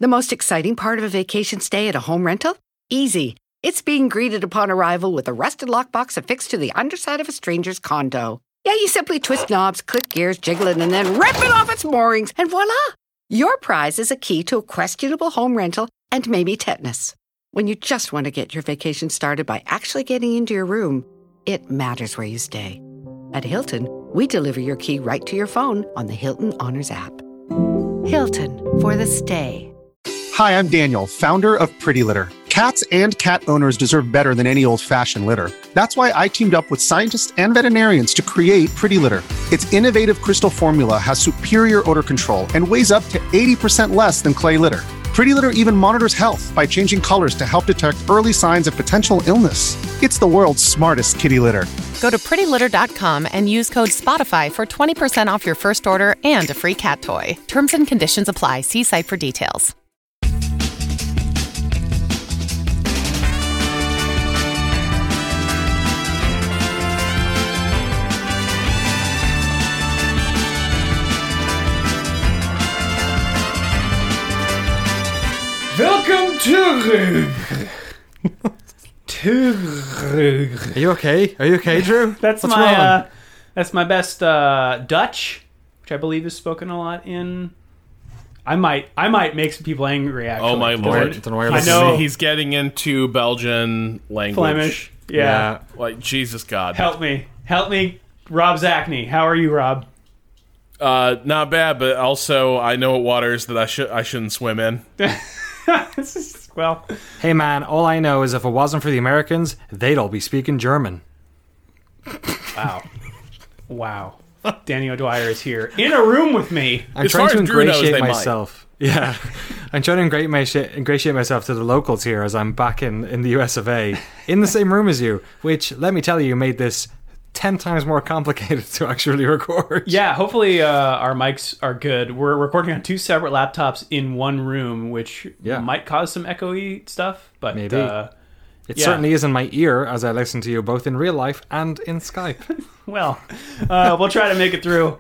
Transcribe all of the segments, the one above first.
The most exciting part of a vacation stay at a home rental? Easy. It's being greeted upon arrival with a rusted lockbox affixed to the underside of a stranger's condo. Yeah, you simply twist knobs, click gears, jiggle it, and then rip it off its moorings, and voila! Your prize is a key to a questionable home rental and maybe tetanus. When you just want to get your vacation started by actually getting into your room, it matters where you stay. At Hilton, we deliver your key right to your phone on the Hilton Honors app. Hilton, for the stay. Hi, I'm Daniel, founder of Pretty Litter. Cats and cat owners deserve better than any old-fashioned litter. That's why I teamed up with scientists and veterinarians to create Pretty Litter. Its innovative crystal formula has superior odor control and weighs up to 80% less than clay litter. Pretty Litter even monitors health by changing colors to help detect early signs of potential illness. It's the world's smartest kitty litter. Go to prettylitter.com and use code SPOTIFY for 20% off your first order and a free cat toy. Terms and conditions apply. See site for details. Welcome to Are you okay? Are you okay, Drew? That's What's my wrong? that's my best Dutch, which I believe is spoken a lot in. I might make some people angry. Actually, Oh my lord! I know he's getting into Belgian language. Flemish. Yeah. Like Jesus God. Help me, Rob Zachney. How are you, Rob? Not bad, but also I know what waters that I shouldn't swim in. Well, Hey man, all I know is if it wasn't for the Americans, they'd all be speaking German. wow. Danny O'Dwyer is here in a room with me. I'm As trying far to as Drew knows, ingratiate they myself. Yeah, I'm trying to ingratiate myself to the locals here as I'm back in the US of A, in the same room as you, which, let me tell you, made this 10 times more complicated to actually record. Yeah, hopefully our mics are good. We're recording on two separate laptops in one room, which might cause some echoey stuff, but maybe. It certainly is in my ear as I listen to you both in real life and in Skype. Well, we'll try to make it through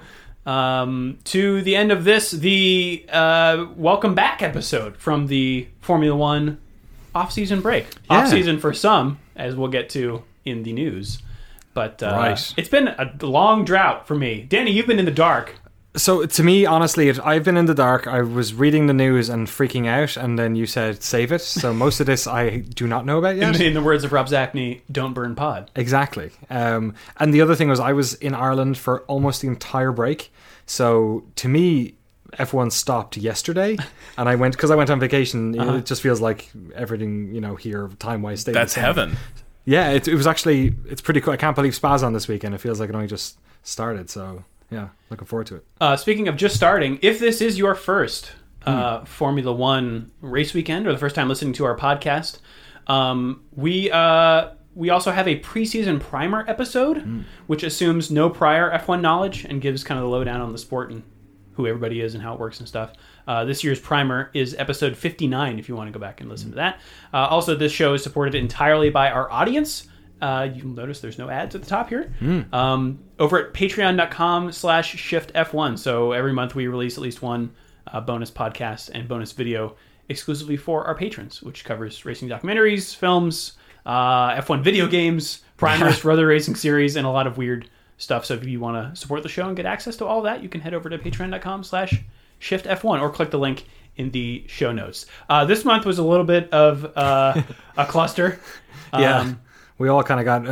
to the end of this, the welcome back episode from the Formula One off-season break. Yeah. Off-season for some, as we'll get to in the news. But Right. It's been a long drought for me. Danny, you've been in the dark. So to me, honestly, I've been in the dark. I was reading the news and freaking out, and then you said save it. So most of this I do not know about yet. In the words of Rob Zachney, don't burn pod. Exactly. And the other thing was I was in Ireland for almost the entire break. So to me, F1 stopped yesterday, and I went on vacation. You know, it just feels like everything, here time-wise stayed That's the same. heaven. Yeah, it was actually, it's pretty cool. I can't believe Spa's on this weekend. It feels like it only just started. So yeah, looking forward to it. Speaking of just starting, if this is your first Formula One race weekend or the first time listening to our podcast, we also have a preseason primer episode, which assumes no prior F1 knowledge and gives kind of the lowdown on the sport and who everybody is and how it works and stuff. This year's primer is episode 59, if you want to go back and listen to that. Also, this show is supported entirely by our audience. You'll notice there's no ads at the top here. Over at patreon.com/shiftf1. So every month we release at least one bonus podcast and bonus video exclusively for our patrons, which covers racing documentaries, films, F1 video games, primers for other racing series, and a lot of weird stuff. So if you want to support the show and get access to all that, you can head over to patreon.com/shiftf1 or click the link in the show notes. This month was a little bit of a cluster. Yeah. We all kind of got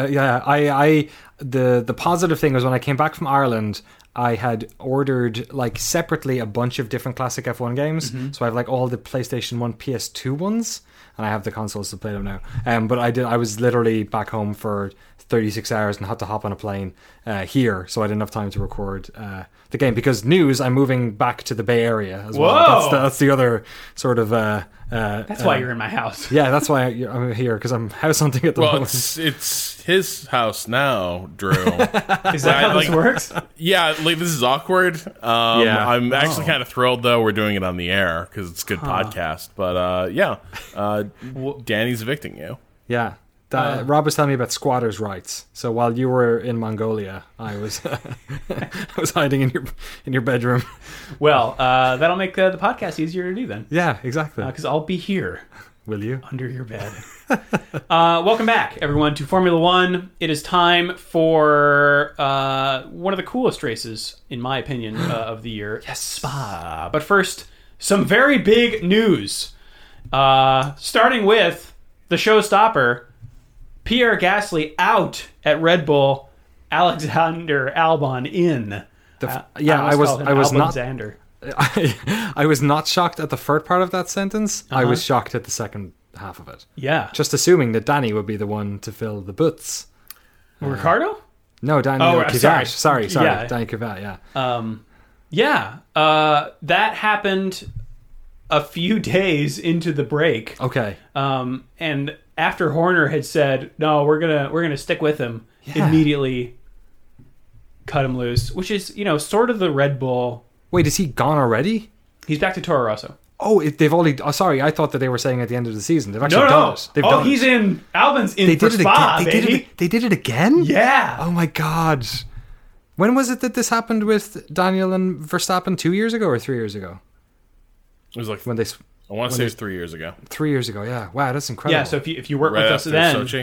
the positive thing was when I came back from Ireland, I had ordered separately a bunch of different classic F1 games. So I have all the PlayStation 1 PS2 ones, and I have the consoles to play them now. But I was literally back home for 36 hours and had to hop on a plane here, so I didn't have time to record the game. Because news, I'm moving back to the Bay Area as well. That's the other sort of... that's why you're in my house. Yeah, that's why I'm here, because I'm house hunting at the moment. Well, it's his house now, Drew. Is that how this works? Yeah, this is awkward. I'm actually kind of thrilled, though, we're doing it on the air, because it's a good podcast. But, Danny's evicting you. Yeah. Rob was telling me about squatters' rights. So while you were in Mongolia, I was I was hiding in your bedroom. Well, that'll make the podcast easier to do then. Yeah, exactly. Because I'll be here. Will you? Under your bed. Welcome back, everyone, to Formula One. It is time for one of the coolest races, in my opinion, of the year. Yes. Spa. But first, some very big news. Starting with the showstopper, Pierre Gasly out at Red Bull, Alexander Albon in. I was not. Xander. I was not shocked at the first part of that sentence. I was shocked at the second half of it. Yeah. Just assuming that Danny would be the one to fill the boots. Ricardo? No, Danny Kvyat. Sorry. Yeah. Danny Kvyat, yeah. That happened a few days into the break. Okay. And after Horner had said, "No, we're gonna stick with him," immediately cut him loose, which is sort of the Red Bull. Wait, is he gone already? He's back to Toro Rosso. Oh, they've only. Oh, sorry, I thought that they were saying at the end of the season. They've actually done it. They've done he's it. in. Albon's in They for did it Spa, again. baby. They did it again. Yeah. Oh my god. When was it that this happened with Daniel and Verstappen? 2 years ago or 3 years ago? It was like when they. I want to say it was 3 years ago. 3 years ago, yeah. Wow, that's incredible. Yeah. So if you work Right with us after then, Sochi.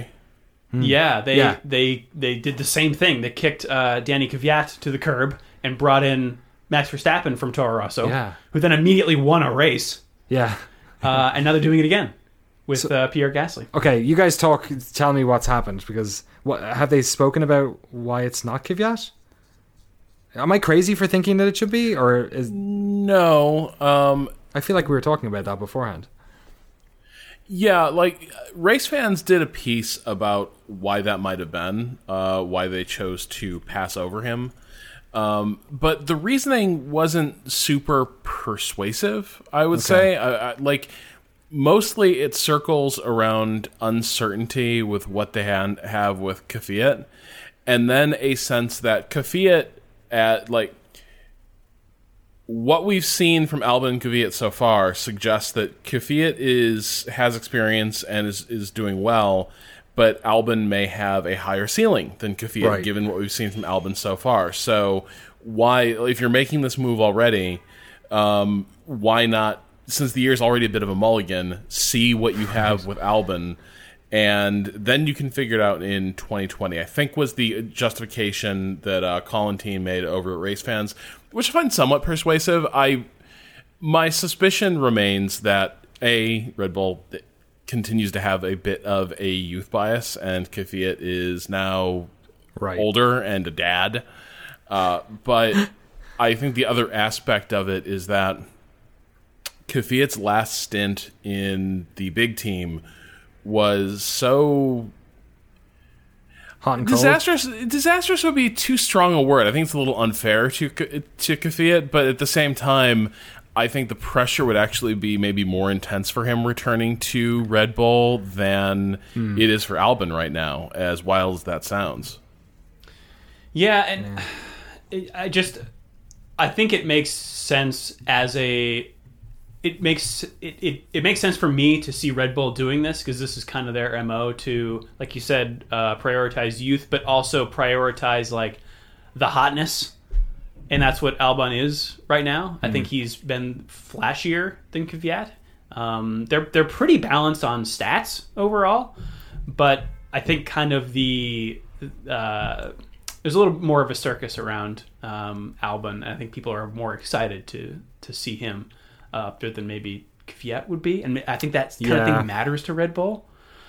they did the same thing. They kicked Danny Kvyat to the curb and brought in Max Verstappen from Toro Rosso, who then immediately won a race. Yeah. And now they're doing it again with Pierre Gasly. Okay, you guys tell me what's happened, because have they spoken about why it's not Kvyat? Am I crazy for thinking that it should be, or is no? I feel like we were talking about that beforehand. Yeah, like race fans did a piece about why that might have been, why they chose to pass over him. But the reasoning wasn't super persuasive, I would say. Like, mostly it circles around uncertainty with what they have with Kvyat, and then a sense that Kvyat, what we've seen from Albon and Kvyat so far suggests that Kvyat has experience and is doing well, but Albon may have a higher ceiling than Kvyat, given what we've seen from Albon so far. So why, if you're making this move already, why not, since the year's already a bit of a mulligan, see what you have with Albon, and then you can figure it out in 2020, I think was the justification that Colin Team made over at Race Fans, which I find somewhat persuasive. My suspicion remains that, Red Bull continues to have a bit of a youth bias, and Kvyat is now older and a dad. But I think the other aspect of it is that Kvyat's last stint in the big team was so hot and disastrous. Disastrous would be too strong a word. I think it's a little unfair to Kvyat, but at the same time, I think the pressure would actually be maybe more intense for him returning to Red Bull than it is for Albon right now, as wild as that sounds. Yeah, and I think it makes sense it makes sense for me to see Red Bull doing this, because this is kind of their MO to, like you said, prioritize youth, but also prioritize like the hotness. And that's what Albon is right now. I think he's been flashier than Kvyat. They're pretty balanced on stats overall, but I think kind of there's a little more of a circus around Albon. I think people are more excited to see him up there than maybe Kvyat would be, and I think that kind of thing matters to Red Bull.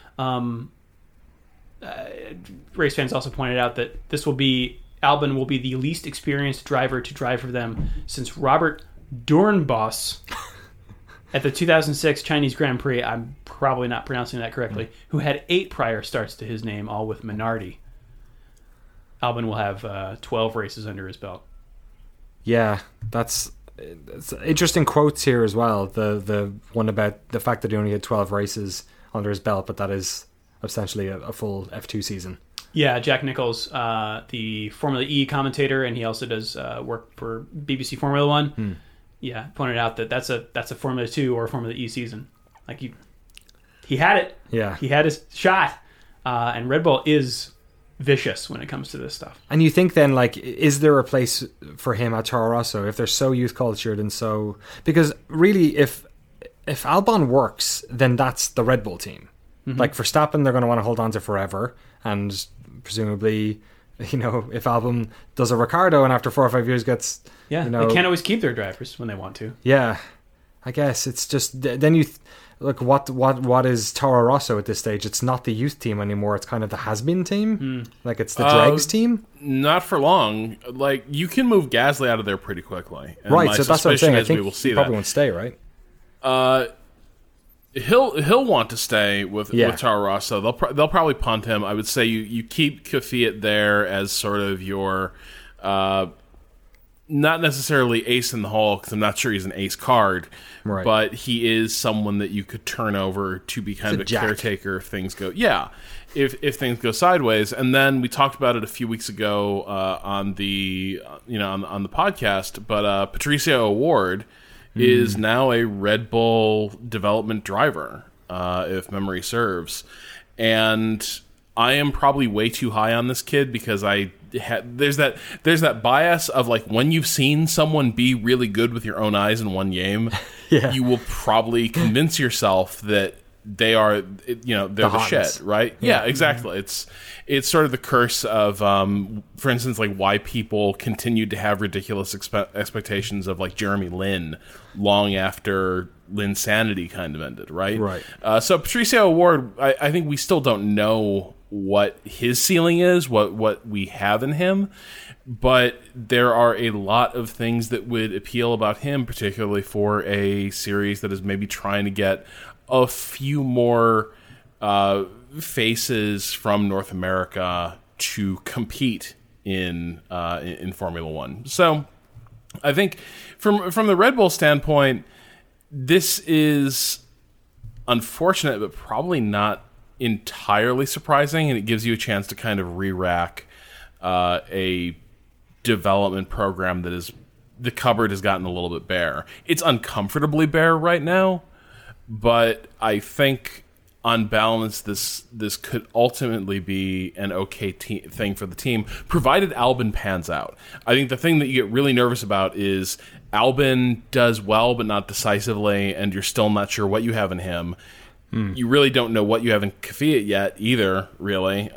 Race fans also pointed out that Albon will be the least experienced driver to drive for them since Robert Doornbos at the 2006 Chinese Grand Prix. I'm probably not pronouncing that correctly. Who had 8 prior starts to his name, all with Minardi. Albon will have 12 races under his belt. Yeah, it's interesting quotes here as well. The one about the fact that he only had 12 races under his belt, but that is essentially a full F2 season. Yeah, Jack Nichols, the Formula E commentator, and he also does work for BBC Formula One. Yeah, pointed out that that's a Formula 2 or Formula E season. Like he had it. Yeah, he had his shot. and Red Bull is vicious when it comes to this stuff. And you think then, like, is there a place for him at Toro Rosso if they're so youth cultured and so... Because really, if Albon works, then that's the Red Bull team. Mm-hmm. Like, Verstappen, they're going to want to hold on to forever, and presumably... if Albon does a Ricardo and after 4 or 5 years gets... Yeah, they can't always keep their drivers when they want to. Yeah, I guess it's just... Then you... Look, what is Toro Rosso at this stage? It's not the youth team anymore. It's kind of the has-been team. Like, it's the dregs team. Not for long. Like, you can move Gasly out of there pretty quickly. And right, so that's what I'm saying. I think we will see he probably won't stay, right? He'll want to stay with Toro Rosso. They'll probably punt him. I would say you keep Kvyat there as sort of your not necessarily ace in the hole, because I'm not sure he's an ace card, right. But he is someone that you could turn over to be kind of a caretaker if things go if things go sideways. And then we talked about it a few weeks ago on the on the podcast, but Patricio O'Ward is now a Red Bull development driver, if memory serves. And I am probably way too high on this kid because there's that bias of, like, when you've seen someone be really good with your own eyes in one game, you will probably convince yourself that they are, they're the shit, right? Yeah, exactly. It's sort of the curse of, for instance, like, why people continued to have ridiculous expectations of, like, Jeremy Lin long after Linsanity kind of ended, right? Right. So Patricio O'Ward, I think we still don't know what his ceiling is, what we have in him, but there are a lot of things that would appeal about him, particularly for a series that is maybe trying to get a few more faces from North America to compete in Formula One. So I think from the Red Bull standpoint, this is unfortunate, but probably not entirely surprising, and it gives you a chance to kind of re-rack a development program that is, the cupboard has gotten a little bit bare. It's uncomfortably bare right now, but I think on balance this could ultimately be an okay thing for the team, provided Albon pans out. I think the thing that you get really nervous about is Albon does well but not decisively, and you're still not sure what you have in him. You really don't know what you have in Kvyat yet either, really.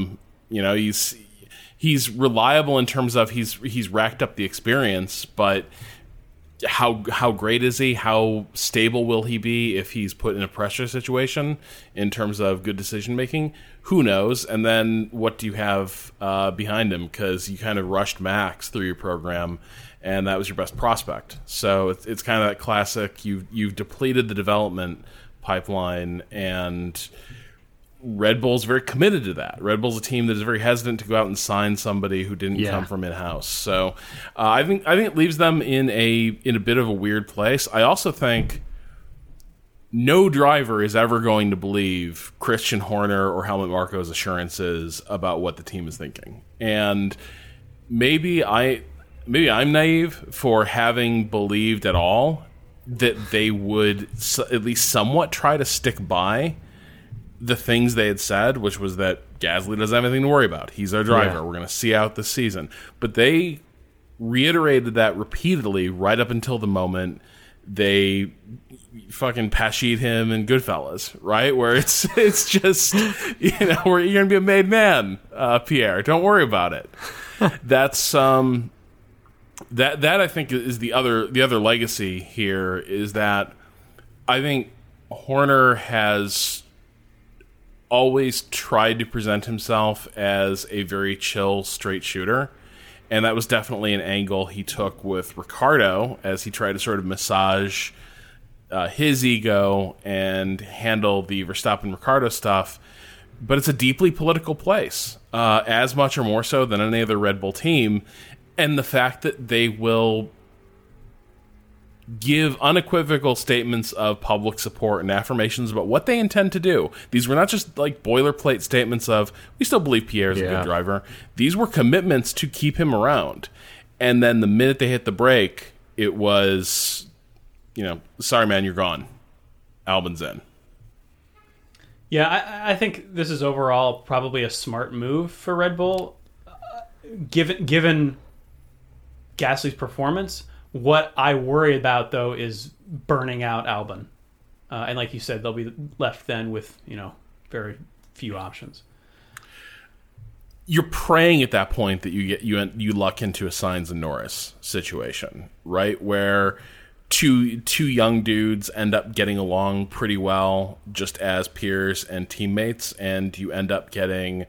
He's reliable in terms of he's racked up the experience, but how great is he? How stable will he be if he's put in a pressure situation in terms of good decision making? Who knows? And then what do you have behind him? Because you kind of rushed Max through your program, and that was your best prospect. So it's kind of that classic. You've depleted the development pipeline, and Red Bull's very committed to that. Red Bull's a team that is very hesitant to go out and sign somebody who didn't come from in-house. So I think it leaves them in a bit of a weird place. I also think no driver is ever going to believe Christian Horner or Helmut Marko's assurances about what the team is thinking. And maybe I'm naive for having believed at all that they would at least somewhat try to stick by the things they had said, which was that Gasly doesn't have anything to worry about. He's our driver. Yeah. We're going to see out this season. But they reiterated that repeatedly right up until the moment they fucking Paschid him in Goodfellas, right? Where it's just, where you're going to be a made man, Pierre. Don't worry about it. That's that I think is the other legacy here, is that I think Horner has always tried to present himself as a very chill, straight shooter, and that was definitely an angle he took with Ricciardo as he tried to sort of massage his ego and handle the Verstappen-Ricciardo stuff. But it's a deeply political place, as much or more so than any other Red Bull team. And the fact that they will give unequivocal statements of public support and affirmations about what they intend to do. These were not just like boilerplate statements of, we still believe Pierre's a good driver. These were commitments to keep him around. And then the minute they hit the brake, it was, sorry, man, you're gone. Albon's in. Yeah, I think this is overall probably a smart move for Red Bull, given Gasly's performance. What I worry about, though, is burning out Albon. And like you said, they'll be left then with, very few options. You're praying at that point that you luck into a Sainz and Norris situation, right? Where two young dudes end up getting along pretty well just as peers and teammates, and you end up getting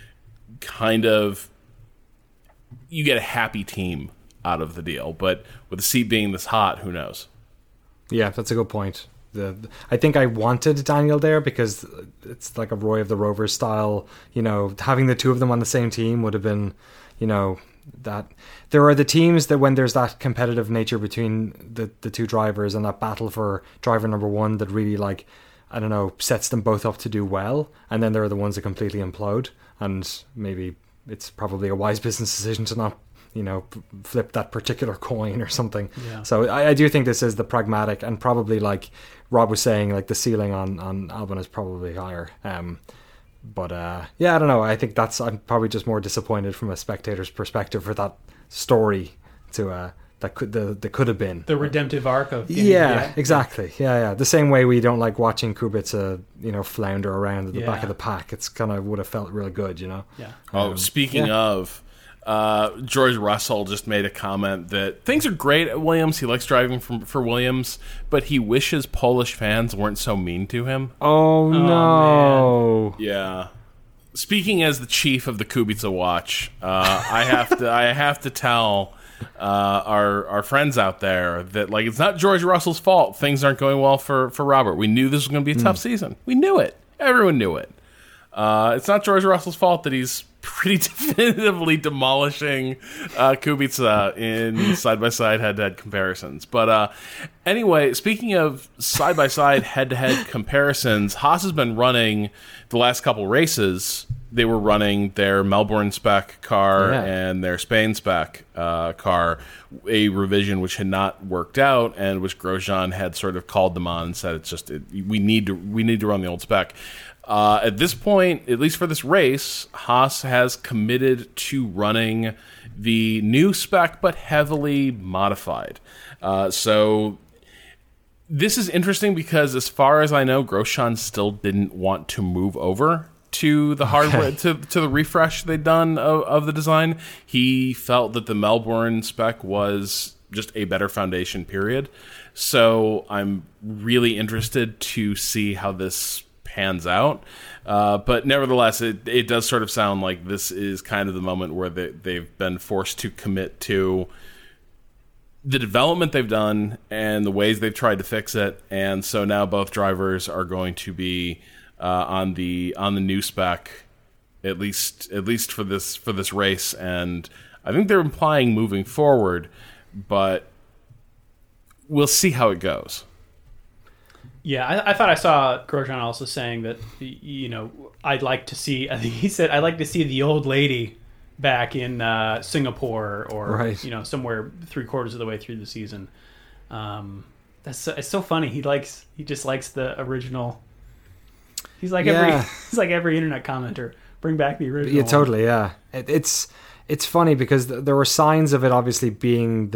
you get a happy team out of the deal. But with the seat being this hot, who knows? Yeah, that's a good point. I think I wanted Daniel there because it's like a Roy of the Rovers style, having the two of them on the same team would have been, that there are the teams that when there's that competitive nature between the two drivers and that battle for driver number one that really sets them both up to do well. And then there are the ones that completely implode, and maybe it's probably a wise business decision to not flip that particular coin or something. Yeah. So I do think this is the pragmatic, and probably like Rob was saying, like the ceiling on Albon is probably higher. But I don't know. I think I'm probably just more disappointed from a spectator's perspective for that story that could have been the redemptive arc of exactly. The same way we don't like watching Kubica flounder around at the back of the pack. It's kind of would have felt real good. Speaking of. George Russell just made a comment that things are great at Williams. He likes driving for Williams, but he wishes Polish fans weren't so mean to him. Oh no! Man. Yeah. Speaking as the chief of the Kubica Watch, I have to tell our friends out there that it's not George Russell's fault. Things aren't going well for Robert. We knew this was going to be a tough season. We knew it. Everyone knew it. It's not George Russell's fault that he's pretty definitively demolishing Kubica in side-by-side head-to-head comparisons. But anyway, speaking of side-by-side head-to-head comparisons, Haas has been running the last couple races. They were running their Melbourne spec car and their Spain spec car, a revision which had not worked out, and which Grosjean had sort of called them on and said, we need to run the old spec. At this point, at least for this race, Haas has committed to running the new spec, but heavily modified. So this is interesting because, as far as I know, Grosjean still didn't want to move over to the hardware, to the refresh they'd done of the design. He felt that the Melbourne spec was just a better foundation, period. So I'm really interested to see how this pans out, but nevertheless, it does sort of sound like this is kind of the moment where they've been forced to commit to the development they've done and the ways they've tried to fix it, and so now both drivers are going to be on the new spec, at least for this race, and I think they're implying moving forward, but we'll see how it goes. Yeah, I thought I saw Grosjean also saying that, I'd like to see, I think he said, I'd like to see the old lady back in Singapore or, somewhere 3/4 of the way through the season. It's so funny. He just likes the original. He's like every internet commenter. Bring back the original. Yeah, totally. Yeah. It's funny because there were signs of it obviously being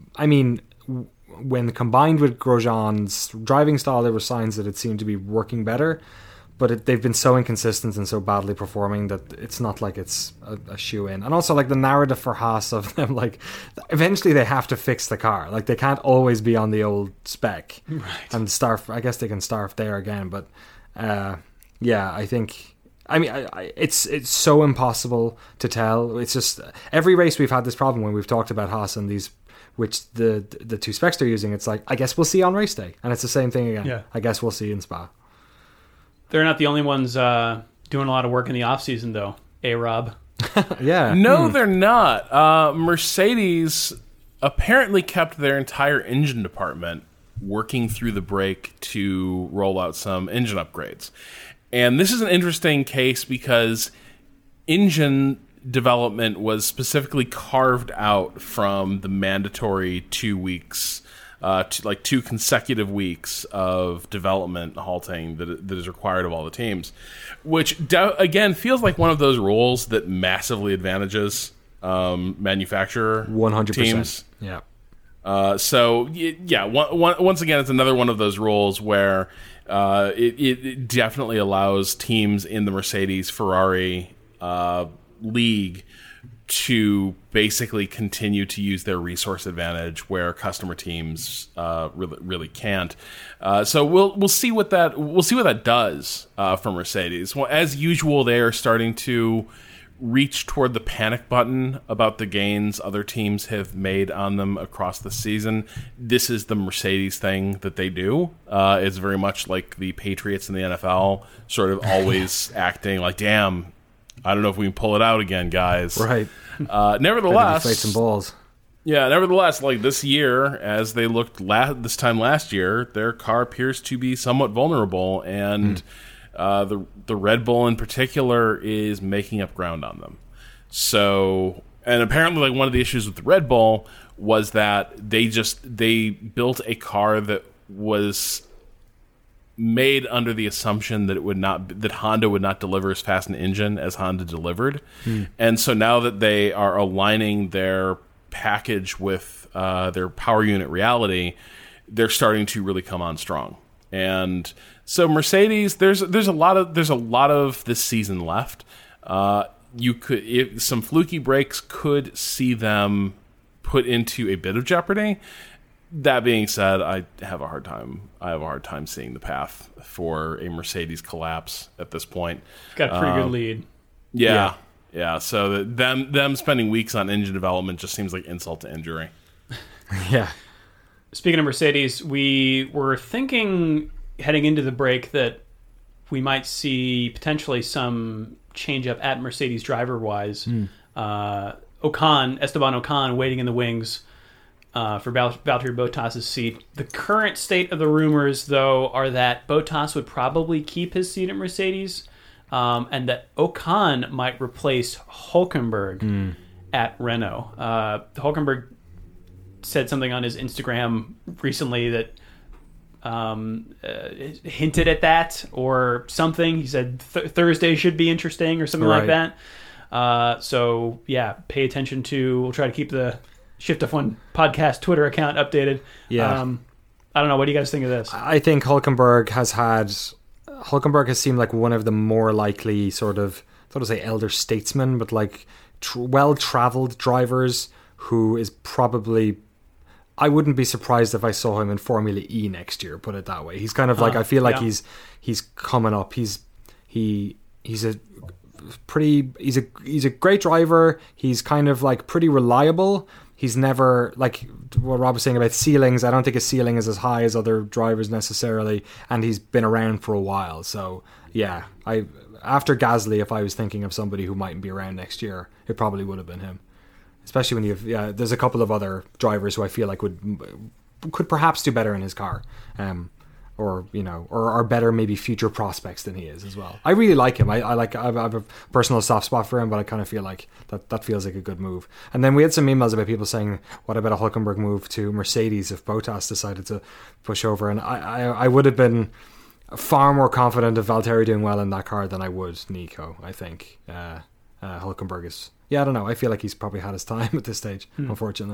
when combined with Grosjean's driving style, there were signs that it seemed to be working better, but they've been so inconsistent and so badly performing that it's not like it's a shoe-in. And also, the narrative for Haas of them, eventually they have to fix the car. They can't always be on the old spec. Right. And I guess they can start there again, but I think... it's so impossible to tell. It's just every race we've had this problem when we've talked about Haas and these, which the two specs they're using. It's I guess we'll see on race day, and it's the same thing again. Yeah. I guess we'll see in Spa. They're not the only ones doing a lot of work in the off season, though. Rob. Yeah. No, they're not. Mercedes apparently kept their entire engine department working through the break to roll out some engine upgrades. And this is an interesting case because engine development was specifically carved out from the mandatory 2 weeks like 2 consecutive weeks of development halting that is required of all the teams, which again feels like one of those rules that massively advantages manufacturer 100%. teams. Yeah. So yeah, once again, it's another one of those rules where it definitely allows teams in the Mercedes Ferrari league to basically continue to use their resource advantage where customer teams really can't. So we'll see what that does for Mercedes. Well, as usual, they are starting to reach toward the panic button about the gains other teams have made on them across the season. This is the Mercedes thing that they do. It's very much like the Patriots in the NFL, sort of always acting like, damn, I don't know if we can pull it out again, guys. Right. Nevertheless, deflate some balls. Yeah, nevertheless, like this year, as they looked this time last year, their car appears to be somewhat vulnerable, and the Red Bull in particular is making up ground on them. So, and apparently, like one of the issues with the Red Bull was that they built a car that was made under the assumption that that Honda would not deliver as fast an engine as Honda delivered, and so now that they are aligning their package with their power unit reality, they're starting to really come on strong. And so Mercedes, there's a lot of this season left. Some fluky breaks could see them put into a bit of jeopardy. That being said, I have a hard time seeing the path for a Mercedes collapse at this point. Got a pretty good lead. Yeah. So them spending weeks on engine development just seems like insult to injury. Yeah. Speaking of Mercedes, we were thinking heading into the break that we might see potentially some change up at Mercedes driver-wise. Esteban Ocon waiting in the wings for Valtteri Bottas' seat. The current state of the rumors, though, are that Bottas would probably keep his seat at Mercedes, and that Ocon might replace Hülkenberg at Renault. Hülkenberg said something on his Instagram recently that hinted at that or something. He said Thursday should be interesting or something like that. So yeah, pay attention to. We'll try to keep the Shift F1 podcast Twitter account updated. Yeah. I don't know. What do you guys think of this? I think Hülkenberg has seemed like one of the more likely sort of, I thought I'd say elder statesmen, but like well-traveled drivers who is probably, I wouldn't be surprised if I saw him in Formula E next year, put it that way. He's kind of like, I feel like he's coming up. He's a great driver. He's kind of like pretty reliable. He's never, like what Rob was saying about ceilings, I don't think his ceiling is as high as other drivers necessarily, and he's been around for a while. So yeah, after Gasly, if I was thinking of somebody who mightn't be around next year, it probably would have been him. Especially when there's a couple of other drivers who I feel like could perhaps do better in his car, or are better maybe future prospects than he is as well. I really like him. I have a personal soft spot for him, but I kind of feel like that feels like a good move. And then we had some emails about people saying, what about a Hülkenberg move to Mercedes if Bottas decided to push over? And I would have been far more confident of Valtteri doing well in that car than I would Nico. I think Hülkenberg is. Yeah, I don't know. I feel like he's probably had his time at this stage, unfortunately.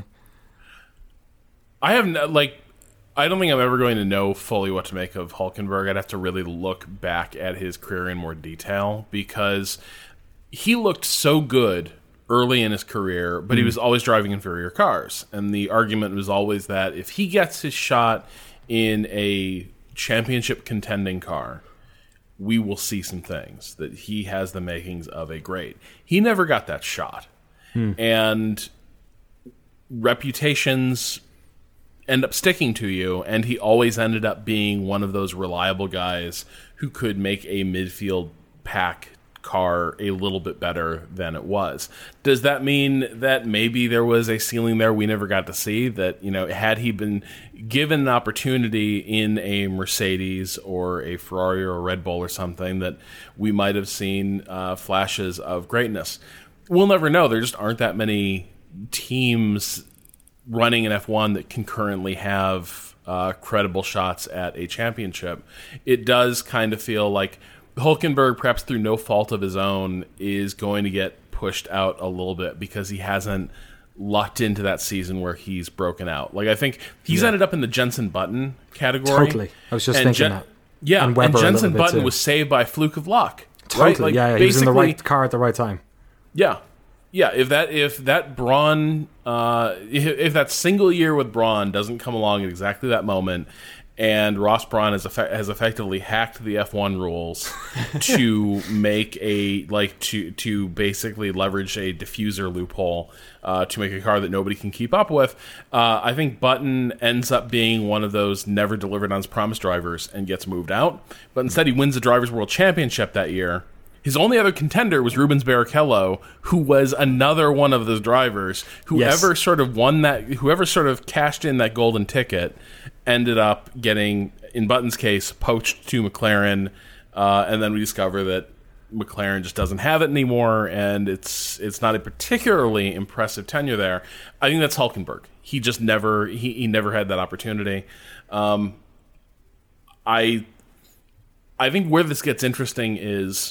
I don't think I'm ever going to know fully what to make of Hülkenberg. I'd have to really look back at his career in more detail because he looked so good early in his career, but he was always driving inferior cars. And the argument was always that if he gets his shot in a championship contending car, we will see some things, that he has the makings of a great. He never got that shot. And reputations end up sticking to you, and he always ended up being one of those reliable guys who could make a midfield pack car a little bit better than it was. Does that mean that maybe there was a ceiling there we never got to see? That, had he been given an opportunity in a Mercedes or a Ferrari or a Red Bull or something, that we might have seen flashes of greatness? We'll never know. There just aren't that many teams running an F1 that can currently have credible shots at a championship. It does kind of feel like Hülkenberg, perhaps through no fault of his own, is going to get pushed out a little bit because he hasn't lucked into that season where he's broken out. Like, I think he's ended up in the Jenson Button category. Totally. I was just thinking that. Yeah, and Jenson Button was saved by a fluke of luck. Totally. Right? Like, yeah, he was in the right car at the right time. Yeah. Yeah, if that Braun, if that single year with Braun doesn't come along at exactly that moment, and Ross Braun has effectively hacked the F1 rules to make to basically leverage a diffuser loophole to make a car that nobody can keep up with, I think Button ends up being one of those never delivered on his promise drivers and gets moved out. But instead, he wins the Drivers' World Championship that year. His only other contender was Rubens Barrichello, who was another one of those drivers. Whoever sort of cashed in that golden ticket ended up getting, in Button's case, poached to McLaren, and then we discover that McLaren just doesn't have it anymore, and it's not a particularly impressive tenure there. I think that's Hülkenberg. He just never had that opportunity. I think where this gets interesting is,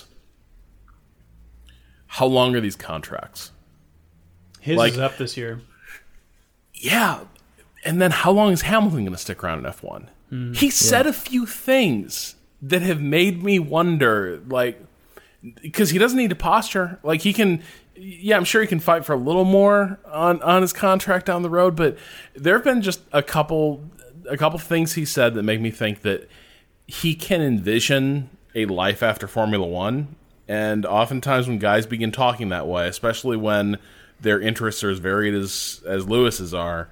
how long are these contracts? His is up this year. Yeah. And then how long is Hamilton going to stick around in F1? He said a few things that have made me wonder, like, because he doesn't need to posture. Like, he can, I'm sure he can fight for a little more on his contract down the road, but there have been just a couple things he said that make me think that he can envision a life after Formula One. And oftentimes when guys begin talking that way, especially when their interests are as varied as Lewis's are,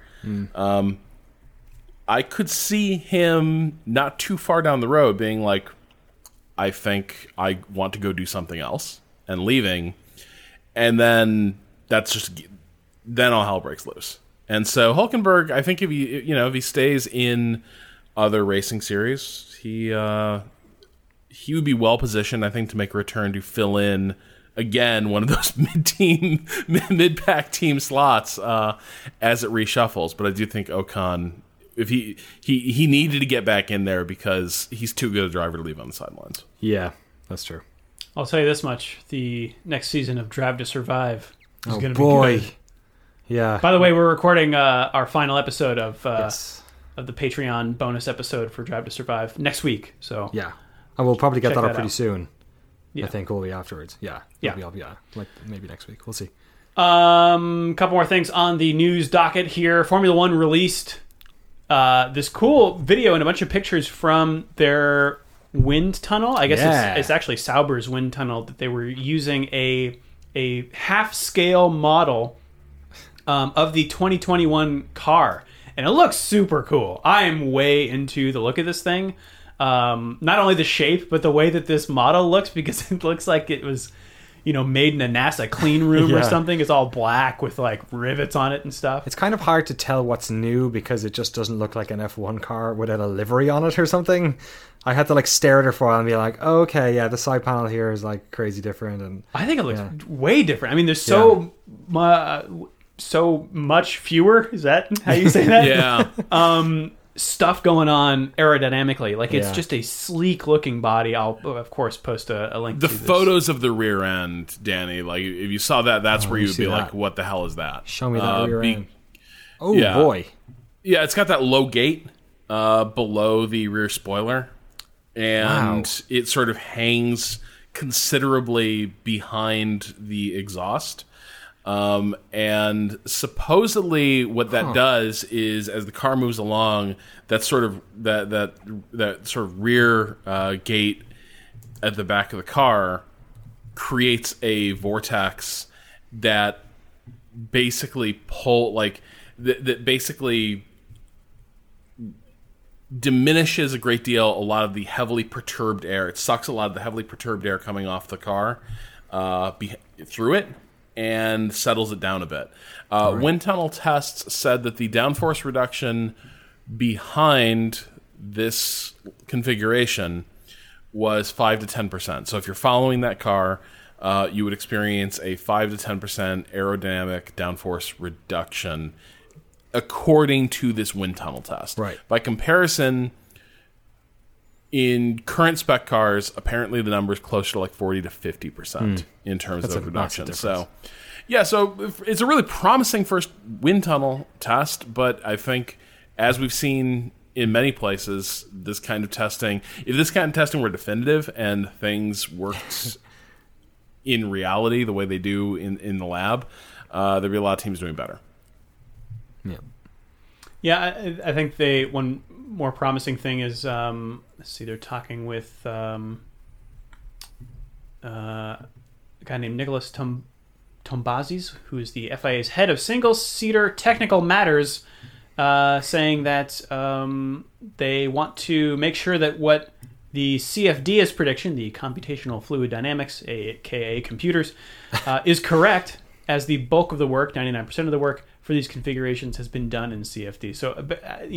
I could see him not too far down the road being like, I think I want to go do something else, and leaving. And then then all hell breaks loose. And so Hülkenberg, I think if he stays in other racing series, he would be well positioned, I think, to make a return to fill in again one of those mid-pack team slots as it reshuffles. But I do think Ocon, if he needed to get back in there because he's too good a driver to leave on the sidelines. Yeah, that's true. I'll tell you this much: the next season of Drive to Survive is going to be good. Yeah. By the way, we're recording our final episode of the Patreon bonus episode for Drive to Survive next week. So yeah. And we'll probably get check that up that pretty out. soon. Yeah. I think we'll be afterwards. Yeah. Yeah. Like maybe next week. We'll see. Couple more things on the news docket here. Formula One released this cool video and a bunch of pictures from their wind tunnel. I guess it's actually Sauber's wind tunnel that they were using a half-scale model of the 2021 car. And it looks super cool. I am way into the look of this thing. Not only the shape, but the way that this model looks, because it looks like it was, made in a NASA clean room or something. It's all black with like rivets on it and stuff. It's kind of hard to tell what's new because it just doesn't look like an F1 car without a livery on it or something. I had to like stare at it for a while and be like, oh, okay, yeah, the side panel here is like crazy different. And I think it looks way different. I mean, there's so much fewer. Is that how you say that? Yeah. Stuff going on aerodynamically. Like, it's just a sleek looking body. I'll, of course, post a link to this. The photos of the rear end, Danny, like, if you saw that, that's where you would be like, what the hell is that? Show me that rear end. Oh, boy. Yeah, it's got that low gate below the rear spoiler. And it sort of hangs considerably behind the exhaust. And supposedly what that does is, as the car moves along, that sort of rear gate at the back of the car creates a vortex that basically that basically diminishes a great deal a lot of the heavily perturbed air. It sucks a lot of the heavily perturbed air coming off the car through it, and settles it down a bit. Wind tunnel tests said that the downforce reduction behind this configuration was 5 to 10%. So if you're following that car, you would experience a 5 to 10% aerodynamic downforce reduction according to this wind tunnel test. Right. By comparison, in current spec cars, apparently the number is closer to like 40 to 50% in terms of reduction. So, yeah, so it's a really promising first wind tunnel test, but I think as we've seen in many places, this kind of testing, if this kind of testing were definitive and things worked in reality the way they do in the lab, there'd be a lot of teams doing better. Yeah. Yeah, I think one more promising thing is, let's see, they're talking with a guy named Nicholas Tombazis, who is the FIA's head of single-seater technical matters, saying that they want to make sure that what the CFD's prediction, the computational fluid dynamics, aka computers, is correct, as the bulk of the work, 99% of the work for these configurations, has been done in CFD. So,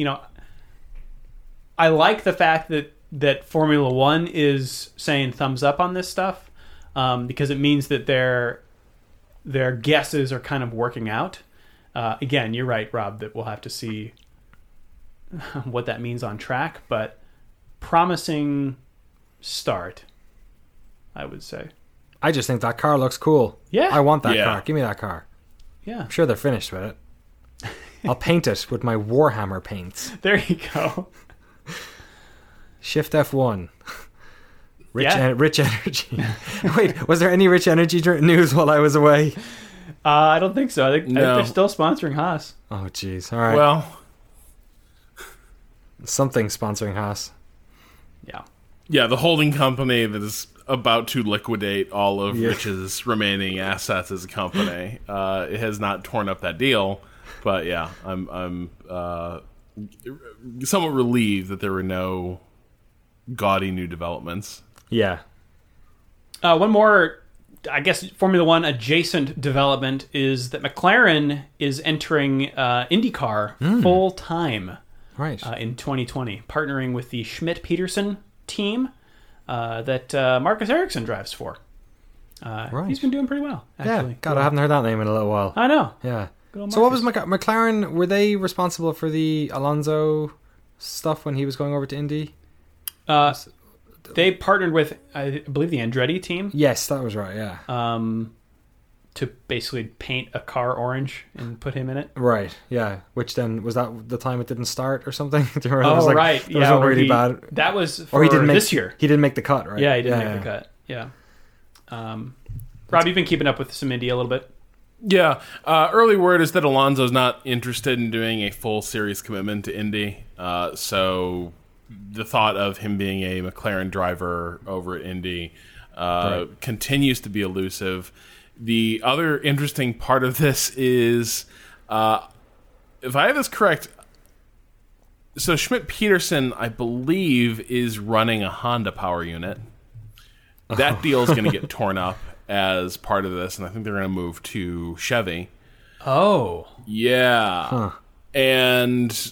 I like the fact that Formula One is saying thumbs up on this stuff, because it means that their guesses are kind of working out. Again, you're right, Rob, that we'll have to see what that means on track, but promising start, I would say. I just think that car looks cool. Yeah. I want that car. Give me that car. Yeah. I'm sure they're finished with it. I'll paint it with my Warhammer paints. There you go. Shift F1. Rich energy. Wait, was there any Rich Energy news while I was away? I don't think so. I think they're still sponsoring Haas. Oh, jeez. All right. Well, something sponsoring Haas. Yeah. Yeah, the holding company that is about to liquidate all of Rich's remaining assets as a company. It has not torn up that deal, but yeah, I'm somewhat relieved that there were no gaudy new developments. Yeah. One more, I guess, Formula One adjacent development is that McLaren is entering IndyCar full time, right, in 2020, partnering with the Schmidt-Peterson team that Marcus Ericsson drives for. Right. He's been doing pretty well, actually. Yeah, God, I haven't heard that name in a little while. I know. Yeah. So what was McLaren? Were they responsible for the Alonso stuff when he was going over to Indy? They partnered with, I believe, the Andretti team. Yes, that was right, yeah. To basically paint a car orange and put him in it. Right, yeah. Which then, was that the time it didn't start or something? Do you remember? Oh, it was right. There was one really bad. That was for or he didn't this year. He didn't make the cut, right? Yeah, he didn't make the cut. Yeah. Rob, you've been keeping up with some Indy a little bit. Yeah. Early word is that Alonso's not interested in doing a full series commitment to Indy. So the thought of him being a McLaren driver over at Indy continues to be elusive. The other interesting part of this is, if I have this correct, so Schmidt-Peterson, I believe, is running a Honda power unit. That deal is going to get torn up as part of this, and I think they're going to move to Chevy. Oh. Yeah. Huh. And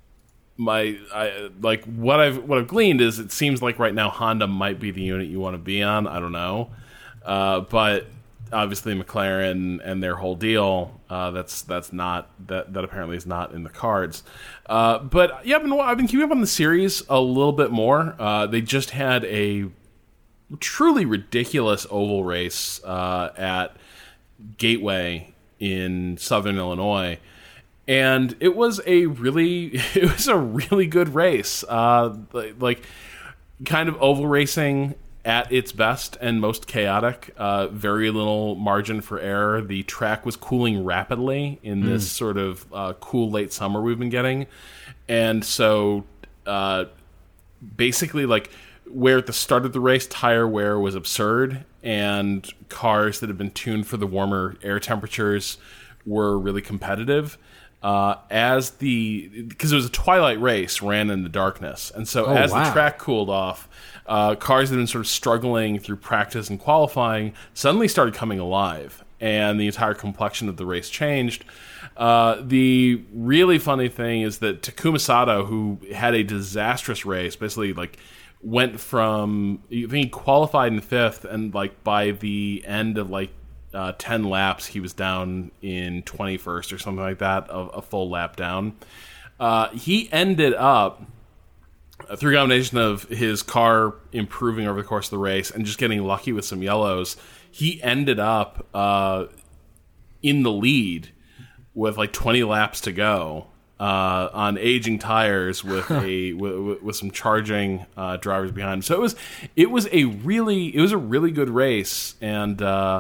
what I've gleaned is it seems like right now Honda might be the unit you want to be on. I don't know. But obviously McLaren and their whole deal, that's not that apparently is not in the cards. But yeah, I've been keeping up on the series a little bit more. They just had a truly ridiculous oval race at Gateway in Southern Illinois, and it was a really good race. Like kind of oval racing at its best and most chaotic. Very little margin for error. The track was cooling rapidly in this sort of cool late summer we've been getting, and so basically like where at the start of the race tire wear was absurd and cars that had been tuned for the warmer air temperatures were really competitive. Because it was a twilight race, ran in the darkness, and so the track cooled off, cars that had been sort of struggling through practice and qualifying suddenly started coming alive, and the entire complexion of the race changed. The really funny thing is that Takuma Sato, who had a disastrous race, basically like went from, I think he qualified in 5th, and like by the end of like 10 laps, he was down in 21st or something like that, a full lap down. He ended up, through a combination of his car improving over the course of the race and just getting lucky with some yellows, he ended up in the lead with like 20 laps to go on aging tires with with some charging drivers behind him. So it was a really good race, and a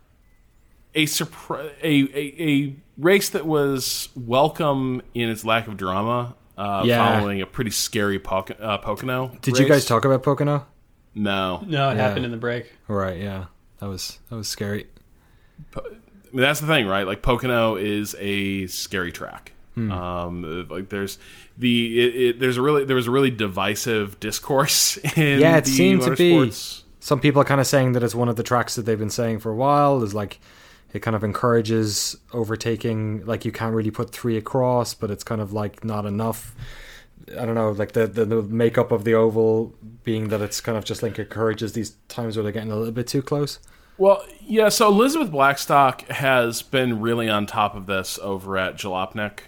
race that was welcome in its lack of drama. Following a pretty scary Pocono. Did race. you guys talk about Pocono? No. No, it happened in the break. Right, yeah. That was scary. I mean, that's the thing, right? Like, Pocono is a scary track. Like, there was a really divisive discourse in it the seemed to be. motorsports. Some people are kind of saying that it's one of the tracks that they've been saying for a while. Is like, it kind of encourages overtaking. Like, you can't really put 3 across, but it's kind of like not enough. I don't know, like the makeup of the oval being that it's kind of just like encourages these times where they're getting a little bit too close. Well, yeah, so Elizabeth Blackstock has been really on top of this over at Jalopnik.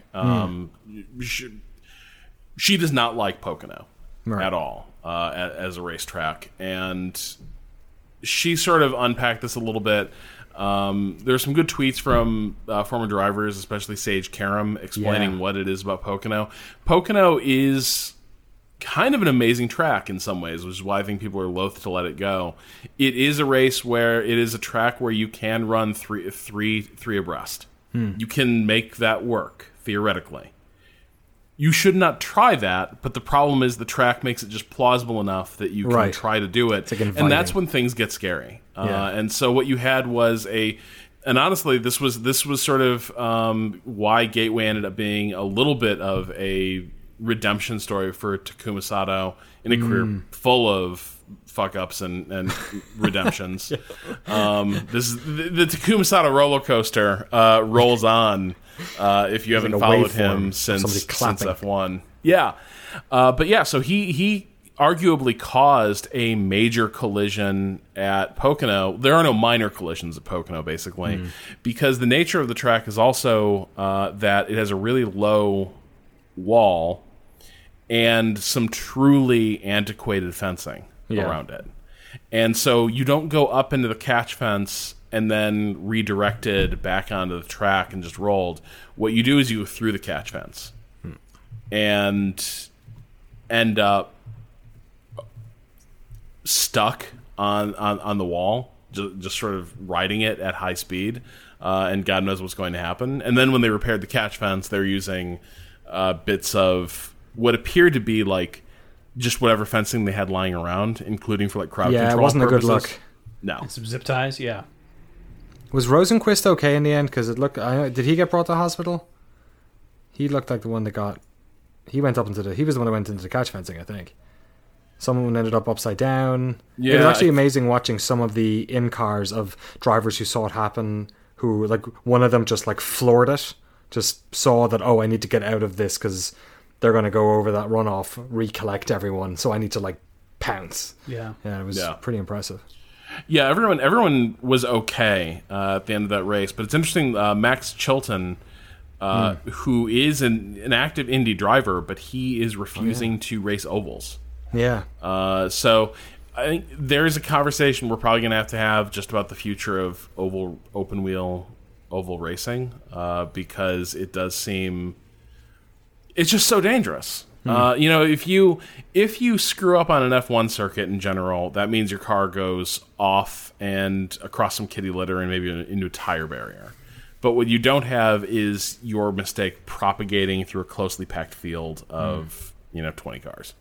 She does not like Pocono at all as a racetrack, and she sort of unpacked this a little bit. There's some good tweets from former drivers, especially Sage Karam, explaining what it is about Pocono. Pocono is kind of an amazing track in some ways, which is why I think people are loath to let it go. It is a race where it is a track where you can run three abreast. You can make that work, theoretically. You should not try that, but the problem is the track makes it just plausible enough that you can try to do it. And that's when things get scary. And so what you had was and honestly, this was sort of why Gateway ended up being a little bit of a redemption story for Takuma Sato in a career full of fuck ups and redemptions. This is the Takuma Sato roller coaster rolls on. If you haven't followed him since F1, so he arguably caused a major collision at Pocono. There are no minor collisions at Pocono, basically, because the nature of the track is also that it has a really low wall and some truly antiquated fencing around it. And so you don't go up into the catch fence and then redirected back onto the track and just rolled. What you do is you go through the catch fence and end up stuck on the wall, just sort of riding it at high speed, and God knows what's going to happen. And then when they repaired the catch fence, they're using bits of what appeared to be like just whatever fencing they had lying around, including for like crowd control. Yeah, it wasn't purposes. A good look. No. And some zip ties, yeah. Was Rosenquist okay in the end? Because it looked. Did he get brought to hospital? He looked like the one that got. He went up into the. He was the one that went into the catch fencing, I think. Someone ended up upside down. Yeah, it was actually amazing watching some of the in-cars of drivers who saw it happen. Who, like, one of them just like floored it. Just saw that, I need to get out of this because they're going to go over that runoff, recollect everyone. So I need to like pounce. Yeah, it was pretty impressive. Yeah, everyone was okay at the end of that race, but it's interesting. Max Chilton, who is an active Indy driver, but he is refusing to race ovals. Yeah. So I think there's a conversation we're probably going to have just about the future of open wheel oval racing, because it does seem it's just so dangerous. If you screw up on an F1 circuit in general, that means your car goes off and across some kitty litter and maybe into a tire barrier. But what you don't have is your mistake propagating through a closely packed field of 20 cars.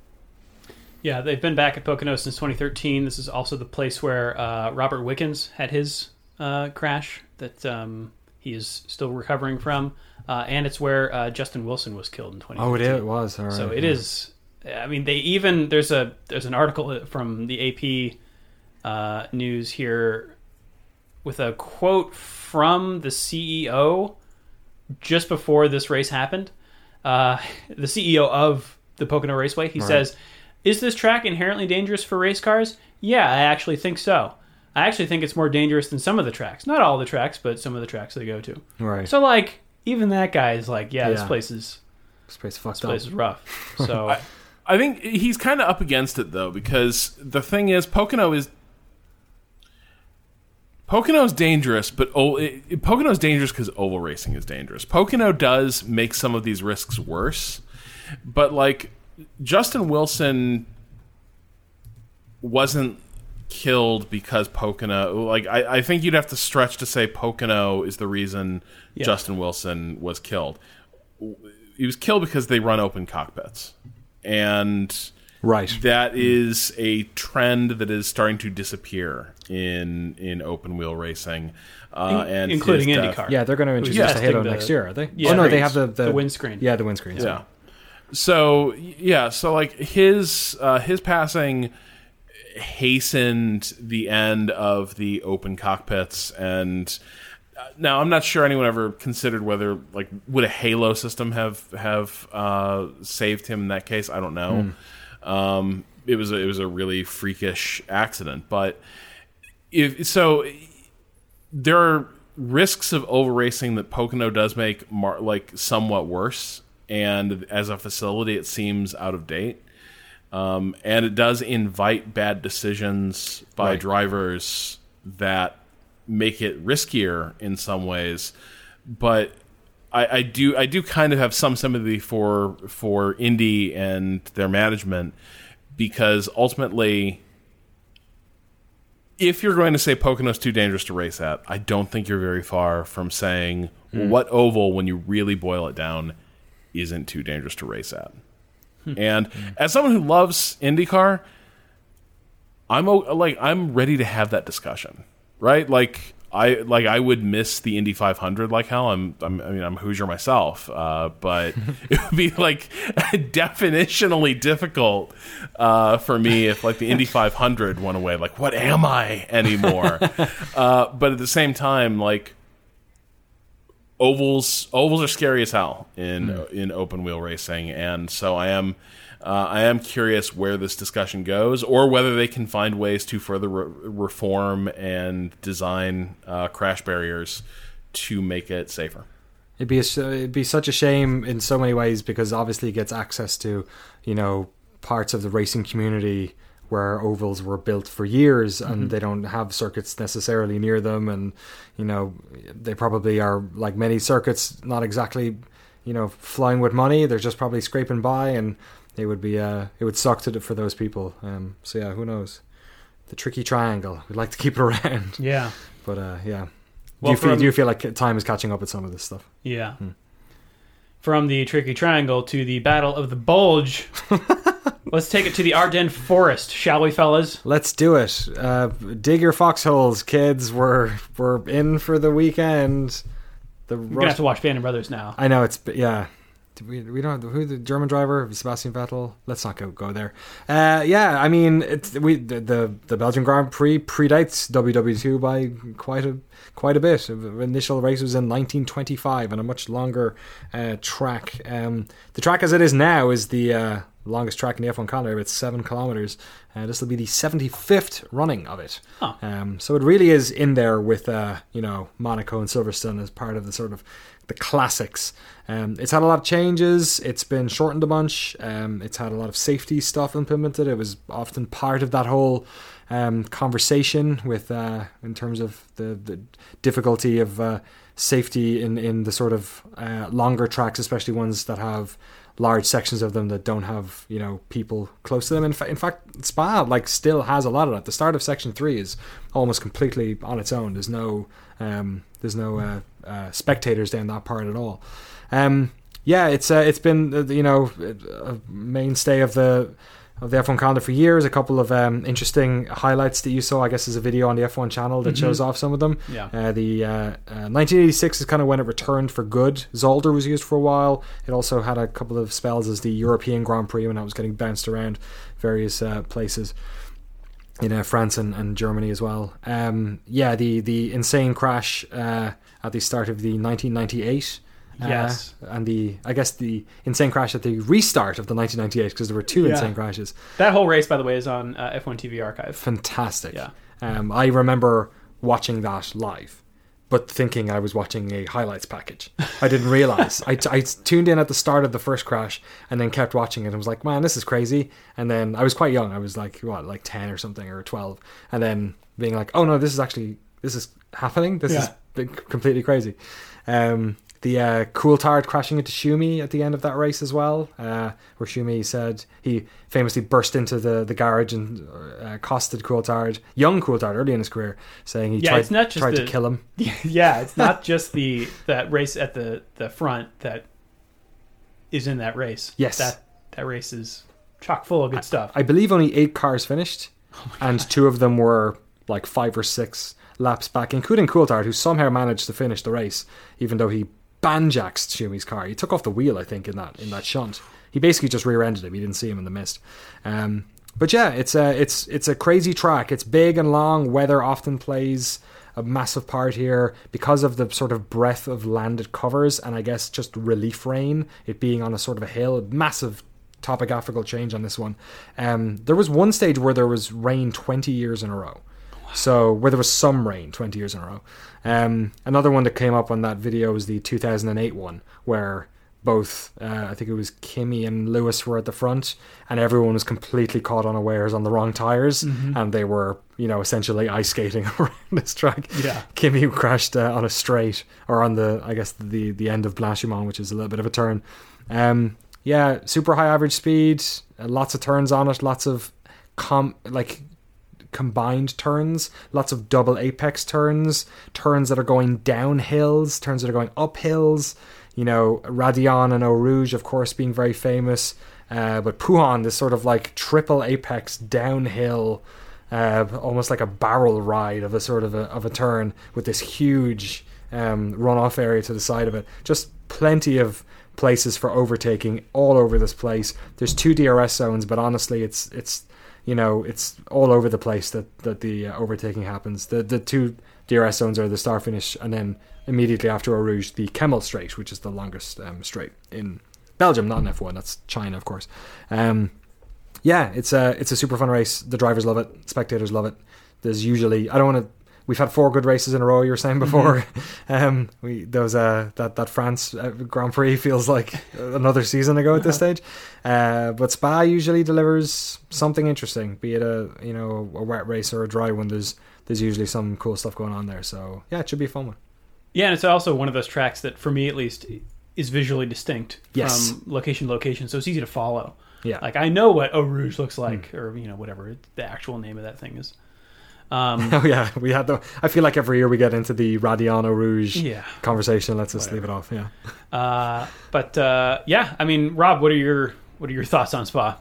Yeah, they've been back at Pocono since 2013. This is also the place where Robert Wickens had his crash that he is still recovering from. And it's where Justin Wilson was killed in 2015. Oh, it was. All right. So it is. I mean, there's an article from the AP news here with a quote from the CEO just before this race happened. The CEO of the Pocono Raceway, he says, "Is this track inherently dangerous for race cars? Yeah, I actually think so. I actually think it's more dangerous than some of the tracks. Not all the tracks, but some of the tracks they go to. Right. So, like, even that guy is like, this place is fucked up. This place is rough. So I think he's kind of up against it, though, because the thing is, Pocono's dangerous, but Pocono's dangerous because oval racing is dangerous. Pocono does make some of these risks worse, but, like, Justin Wilson wasn't killed because Pocono... Like, I think you'd have to stretch to say Pocono is the reason Justin Wilson was killed. He was killed because they run open cockpits. And that is a trend that is starting to disappear in open wheel racing, and including IndyCar. Yeah, they're going to introduce a Halo next year, are they? Yeah, oh no, they have the windscreen. Yeah, the windscreen. Yeah. So like his passing hastened the end of the open cockpits, and now I'm not sure anyone ever considered whether, like, would a Halo system have saved him in that case. I don't know. It was a really freakish accident, but there are risks of oval racing that Pocono does make somewhat worse, and as a facility, it seems out of date. And it does invite bad decisions by drivers that make it riskier in some ways. But I do kind of have some sympathy for Indy and their management, because ultimately, if you're going to say Pocono's too dangerous to race at, I don't think you're very far from saying what oval, when you really boil it down, isn't too dangerous to race at. And as someone who loves IndyCar, I'm ready to have that discussion, right? I would miss the Indy 500 like hell. I'm Hoosier myself, but it would be like definitionally difficult for me if, like, the Indy 500 went away. Like, what am I anymore? But at the same time, like, ovals are scary as hell in open wheel racing, and so I am curious where this discussion goes, or whether they can find ways to further reform and design crash barriers to make it safer. It'd be such a shame in so many ways, because obviously it gets access to, parts of the racing community where ovals were built for years, and they don't have circuits necessarily near them, and they probably are, like many circuits, not exactly flying with money. They're just probably scraping by, and it would suck for those people. So yeah, who knows? The tricky triangle. We'd like to keep it around. Yeah. But yeah. Well, do you feel like time is catching up with some of this stuff? Yeah. From the tricky triangle to the Battle of the Bulge. Let's take it to the Ardennes Forest, shall we, fellas? Let's do it. Dig your foxholes, kids. We're in for the weekend. We're gonna have to watch Band of Brothers now. I know, we don't have who the German driver, Sebastian Vettel. Let's not go there. I mean, the Belgian Grand Prix predates WW2 by quite a bit. The initial race was in 1925 on a much longer track. The track as it is now is the longest track in the F1 calendar. It's 7 kilometers. This will be the 75th running of it. Huh. So it really is in there with Monaco and Silverstone as part of the sort of the classics. It's had a lot of changes. It's been shortened a bunch. It's had a lot of safety stuff implemented. It was often part of that whole conversation with in terms of the difficulty of safety in the sort of longer tracks, especially ones that have large sections of them that don't have people close to them. In fact, Spa still has a lot of that. The start of section 3 is almost completely on its own. There's no spectators down that part at all. It's been a mainstay of the F1 calendar for years. A couple of interesting highlights that you saw, I guess, is a video on the F1 channel that shows off some of them. Yeah. The 1986 is kind of when it returned for good. Zolder was used for a while. It also had a couple of spells as the European Grand Prix when that was getting bounced around various places in France and Germany as well. The insane crash at the start of the 1998 Yes. And the insane crash at the restart of the 1998, because there were two insane crashes. That whole race, by the way, is on F1 TV Archive. Fantastic. Yeah. I remember watching that live, but thinking I was watching a highlights package. I didn't realize. I tuned in at the start of the first crash and then kept watching it and was like, man, this is crazy. And then I was quite young. I was like 10 or something, or 12. And then being like, oh no, this is happening. This is completely crazy. The Coulthard crashing into Schumi at the end of that race as well, where Schumi said he famously burst into the garage and accosted Coulthard, young Coulthard, early in his career, saying he tried to kill him. Yeah, it's not just that race at the front that is in that race. Yes. That race is chock full of good stuff. I believe only 8 cars finished, and 2 of them were like 5 or 6 laps back, including Coulthard, who somehow managed to finish the race, even though he banjaxed Schumi's car. He took off the wheel, I think, in that shunt. He basically just rear-ended him. He didn't see him in the mist. But yeah, it's a crazy track. It's big and long. Weather often plays a massive part here because of the sort of breadth of land it covers, and I guess just relief rain, it being on a sort of a hill. Massive topographical change on this one. There was one stage where there was rain 20 years in a row. So, where there was some rain 20 years in a row. Another one that came up on that video was the 2008 one, where both, I think it was Kimi and Lewis were at the front, and everyone was completely caught unawares on the wrong tires, and they were, essentially ice skating around this track. Yeah. Kimi crashed on a straight, or on the end of Blanchimont, which is a little bit of a turn. Super high average speed, lots of turns on it, lots of combined turns, lots of double apex turns that are going down hills, turns that are going up hills. Radion and Eau Rouge, of course, being very famous, but Pouhon, this sort of like triple apex downhill, almost like a barrel ride of a turn with this huge runoff area to the side of it. Just plenty of places for overtaking all over this place. There's 2 DRS zones, but honestly, it's all over the place that the overtaking happens. The 2 DRS zones are the start finish, and then immediately after Eau Rouge, the Kemmel Straight, which is the longest straight in Belgium, not in F1. That's China, of course. It's a super fun race. The drivers love it. Spectators love it. There's usually, we've had 4 good races in a row, you were saying before. That France Grand Prix feels like another season ago at this stage. But Spa usually delivers something interesting, be it a wet race or a dry one. There's usually some cool stuff going on there. So yeah, it should be a fun one. Yeah, and it's also one of those tracks that, for me at least, is visually distinct from location to location, so it's easy to follow. Yeah. Like, I know what Eau Rouge looks like, or whatever the actual name of that thing is. We had I feel like every year we get into the Radion Eau Rouge conversation. Let's just leave it off. Rob, what are your thoughts on Spa?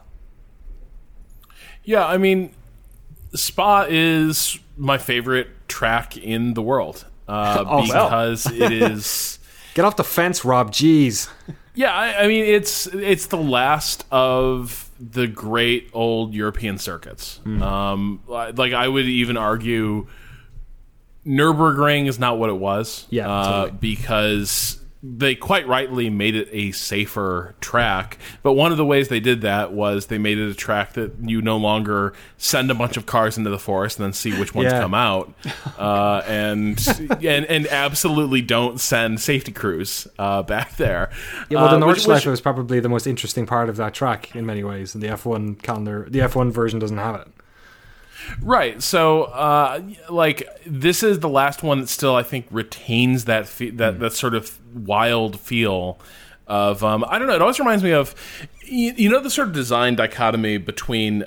Yeah, Spa is my favorite track in the world because it is. Get off the fence, Rob. Jeez. Yeah, it's the last of the great old European circuits. I would even argue Nürburgring is not what it was. Totally. Because they quite rightly made it a safer track. But one of the ways they did that was they made it a track that you no longer send a bunch of cars into the forest and then see which ones come out. And absolutely don't send safety crews back there. Yeah, well, the Nordschleife was probably the most interesting part of that track in many ways. And the F1 calendar, the F1 version doesn't have it. Right, so this is the last one that still, I think, retains that that sort of wild feel of I don't know. It always reminds me of the sort of design dichotomy between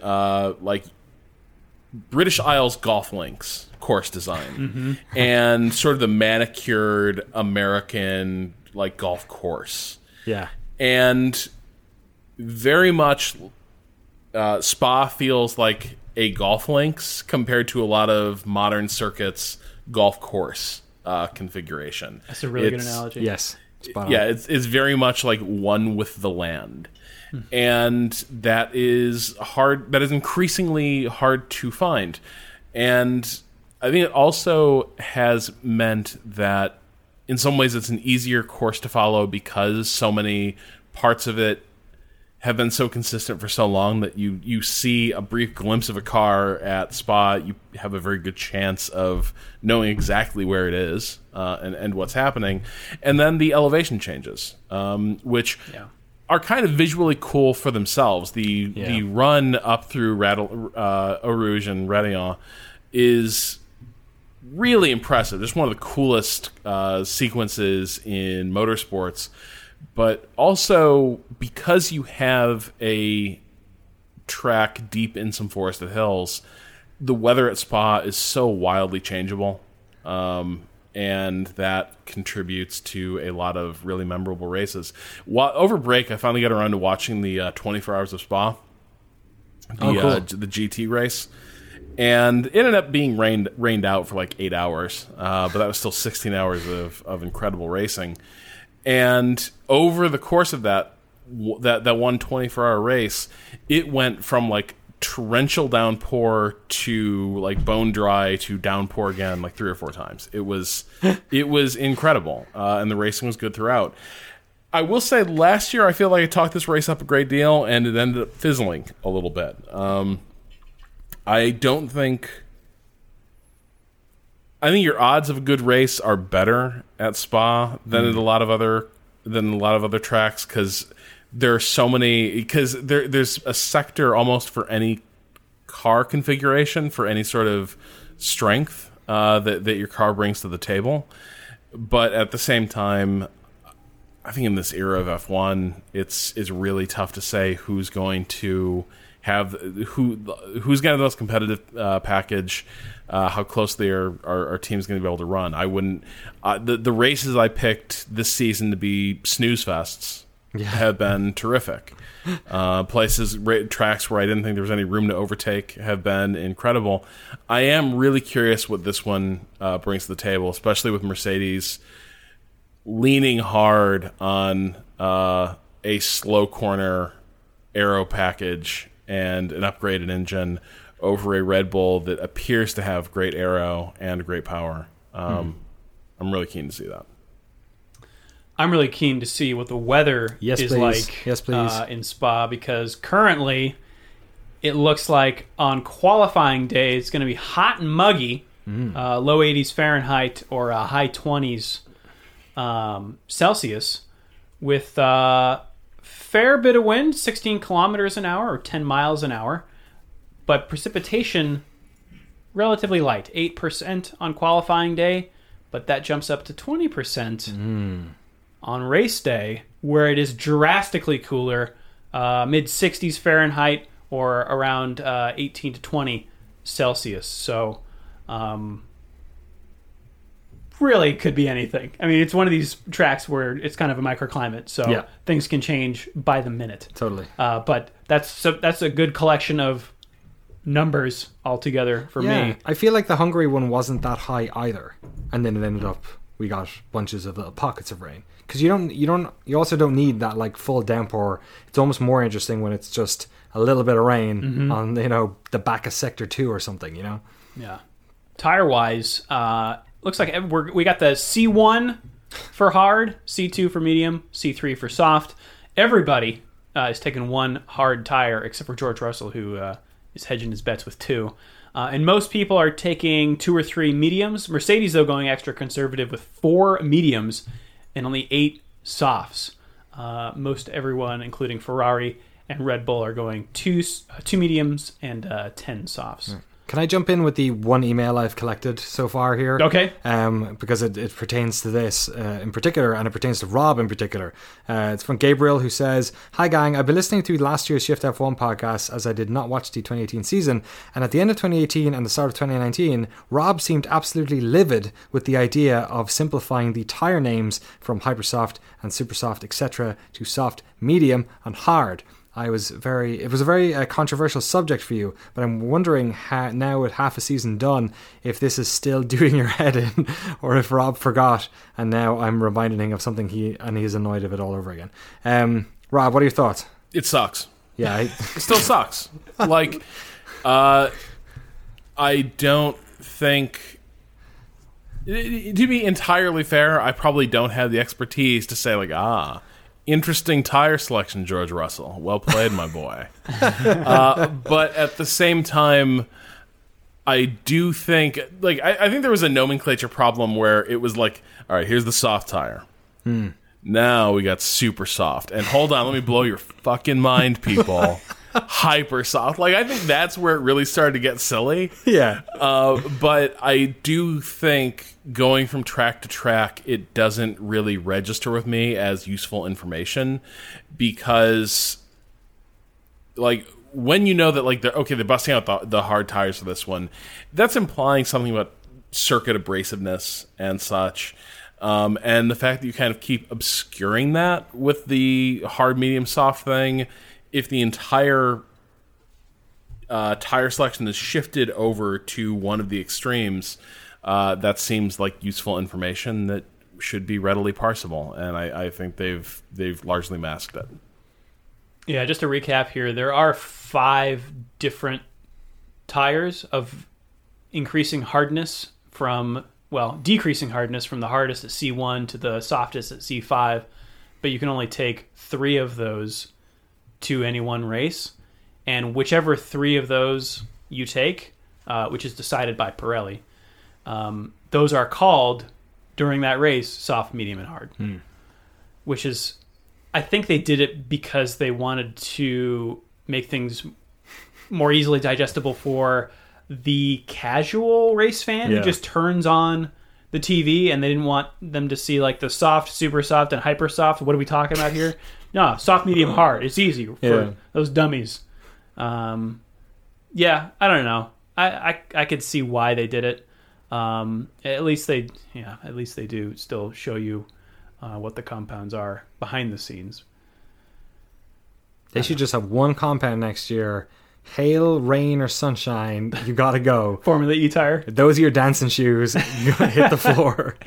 British Isles golf links course design and sort of the manicured American golf course. Yeah, and very much Spa feels like a golf links compared to a lot of modern circuits golf course configuration. That's a really good analogy. Yes. It's very much like one with the land. And that is hard. That is increasingly hard to find. And I think it also has meant that in some ways it's an easier course to follow because so many parts of it have been so consistent for so long that you see a brief glimpse of a car at Spa, you have a very good chance of knowing exactly where it is and what's happening. And then the elevation changes, which are kind of visually cool for themselves. The run up through Eau Rouge and Raidillon is really impressive. Just one of the coolest sequences in motorsports. But also, because you have a track deep in some forested hills, the weather at Spa is so wildly changeable. And that contributes to a lot of really memorable races. Over break, I finally got around to watching the 24 Hours of Spa, the GT race. And it ended up being rained out for like 8 hours, but that was still 16 hours of incredible racing. And over the course of that 1 24-hour race, it went from like torrential downpour to like bone dry to downpour again like 3 or 4 times. It was incredible, and the racing was good throughout. I will say last year I feel like I talked this race up a great deal, and it ended up fizzling a little bit. I think your odds of a good race are better at Spa than at a lot of other tracks because there are so many. Because there's a sector almost for any car configuration, for any sort of strength that your car brings to the table. But at the same time, I think in this era of F1, it's really tough to say who's going to have who's going to have the most competitive package. How closely our team's going to be able to run. I wouldn't. The races I picked this season to be snooze fests have been terrific. Tracks where I didn't think there was any room to overtake have been incredible. I am really curious what this one brings to the table, especially with Mercedes leaning hard on a slow corner aero package and an upgraded engine over a Red Bull that appears to have great aero and great power. I'm really keen to see that. I'm really keen to see what the weather is like in Spa, because currently it looks like on qualifying day it's going to be hot and muggy, low 80s Fahrenheit or high 20s Celsius, with fair bit of wind, 16 kilometers an hour or 10 miles an hour. But precipitation, relatively light, 8% on qualifying day, but that jumps up to 20% on race day, where it is drastically cooler, mid-60s Fahrenheit or around 18 to 20 Celsius. So, really could be anything. I mean, it's one of these tracks where it's kind of a microclimate, so things can change by the minute. Totally. But that's a good collection of numbers altogether for me. I feel like the Hungary one wasn't that high either, and then it ended up we got bunches of little pockets of rain, because you also don't need that like full downpour. It's almost more interesting when it's just a little bit of rain on the back of sector 2 or something. Tire wise, looks like we got the C1 for hard, C2 for medium, C3 for soft. Everybody is taking one hard tire except for George Russell, who is hedging his bets with 2. And most people are taking 2 or 3 mediums. Mercedes, though, going extra conservative with 4 mediums and only 8 softs. Most everyone, including Ferrari and Red Bull, are going 2 mediums and 10 softs. Can I jump in with the one email I've collected so far here? Okay. Because it pertains to this in particular, and it pertains to Rob in particular. It's from Gabriel, who says, "Hi gang, I've been listening to last year's Shift F1 podcast as I did not watch the 2018 season, and at the end of 2018 and the start of 2019, Rob seemed absolutely livid with the idea of simplifying the tyre names from Hypersoft and Supersoft, etc. to soft, medium and hard. It was a very controversial subject for you, but I'm wondering now with half a season done if this is still doing your head in, or if Rob forgot and now I'm reminding him of something he's annoyed of it all over again. Rob, what are your thoughts? It sucks. Yeah, it still sucks. Like, I don't think To be entirely fair, I probably don't have the expertise to say, like, interesting tire selection, George Russell. Well played, my boy. But at the same time, I do think, like, I think there was a nomenclature problem where it was like, all right, here's the soft tire. Now we got super soft. And hold on, let me blow your fucking mind, people. Hyper soft. Like, I think that's where it really started to get silly. Yeah. But I do think going from track to track, it doesn't really register with me as useful information because, like, when you know that, like, they're busting out the hard tires for this one, that's implying something about circuit abrasiveness and such. And the fact that you kind of keep obscuring that with the hard, medium, soft thing, if the entire tire selection is shifted over to one of the extremes, that seems like useful information that should be readily parsable, and I think they've largely masked it. Yeah, just to recap here, there are 5 different tires of increasing hardness decreasing hardness from the hardest at C1 to the softest at C5, but you can only take 3 of those to any one race, and whichever 3 of those you take, which is decided by Pirelli, those are called during that race soft, medium, and hard. Which is, I think they did it because they wanted to make things more easily digestible for the casual race fan who just turns on the TV, and they didn't want them to see like the soft, super soft, and hyper soft. What are we talking about here? No, soft, medium, hard. It's easy for those dummies. I don't know. I could see why they did it. At least they do still show you what the compounds are behind the scenes. They should just have one compound next year. Hail, rain, or sunshine, you gotta go. Formula E tire. Those are your dancing shoes. You gotta hit the floor.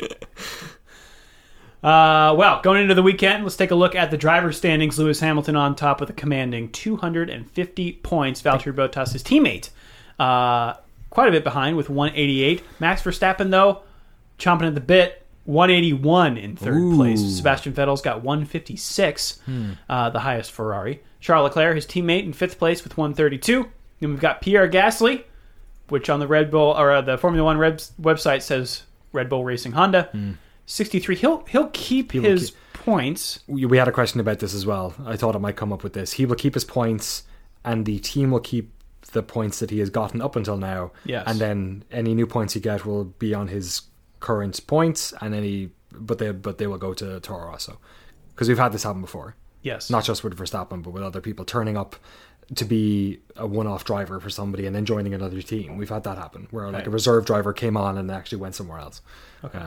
Well, going into the weekend, let's take a look at the driver's standings. Lewis Hamilton on top with a commanding 250 points. Valtteri Bottas, his teammate, quite a bit behind with 188. Max Verstappen, though, chomping at the bit, 181 in third place. Sebastian Vettel's got 156, the highest Ferrari. Charles Leclerc, his teammate, in 5th place with 132. Then we've got Pierre Gasly, which on the Red Bull or the Formula One website says Red Bull Racing Honda. 63. He'll keep his points. We had a question about this as well. I thought it might come up with this. He will keep his points, and the team will keep the points that he has gotten up until now. Yes. And then any new points he get will be on his current points, and but they will go to Toro Rosso, because we've had this happen before. Yes. Not just with Verstappen, but with other people turning up to be a one-off driver for somebody and then joining another team. We've had that happen, where like a reserve driver came on and actually went somewhere else. Okay.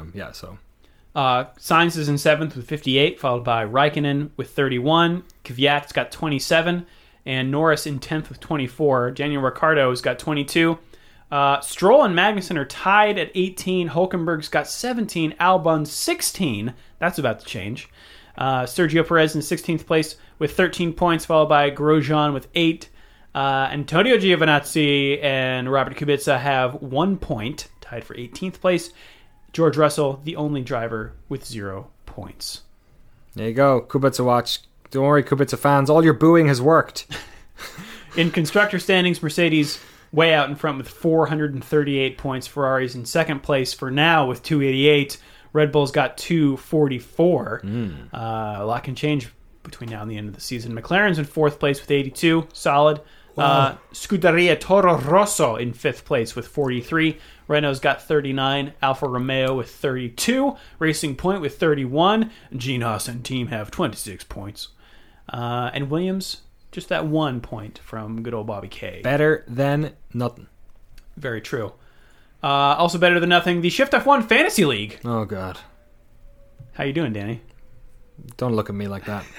Sainz is in 7th with 58, followed by Raikkonen with 31. Kvyat's got 27, and Norris in 10th with 24. Daniel Ricciardo's got 22. Stroll and Magnussen are tied at 18. Hulkenberg's got 17. Albon 16. That's about to change. Sergio Perez in 16th place with 13 points, followed by Grosjean with 8. Antonio Giovinazzi and Robert Kubica have 1 point, tied for 18th place. George Russell, the only driver with 0 points. There you go. Kubica watch. Don't worry, Kubica fans. All your booing has worked. In constructor standings, Mercedes way out in front with 438 points. Ferrari's in 2nd place for now with 288. Red Bull's got 244. A lot can change between now and the end of the season. McLaren's in 4th place with 82. Solid. Wow. Scuderia Toro Rosso in 5th place with 43. Renault's got 39. Alfa Romeo with 32. Racing Point with 31. Gene Haas and team have 26 points. And Williams, just that 1 point from good old Bobby K. Better than nothing. Very true. Also better than nothing, the Shift F1 Fantasy League. Oh, God. How you doing, Danny? Don't look at me like that.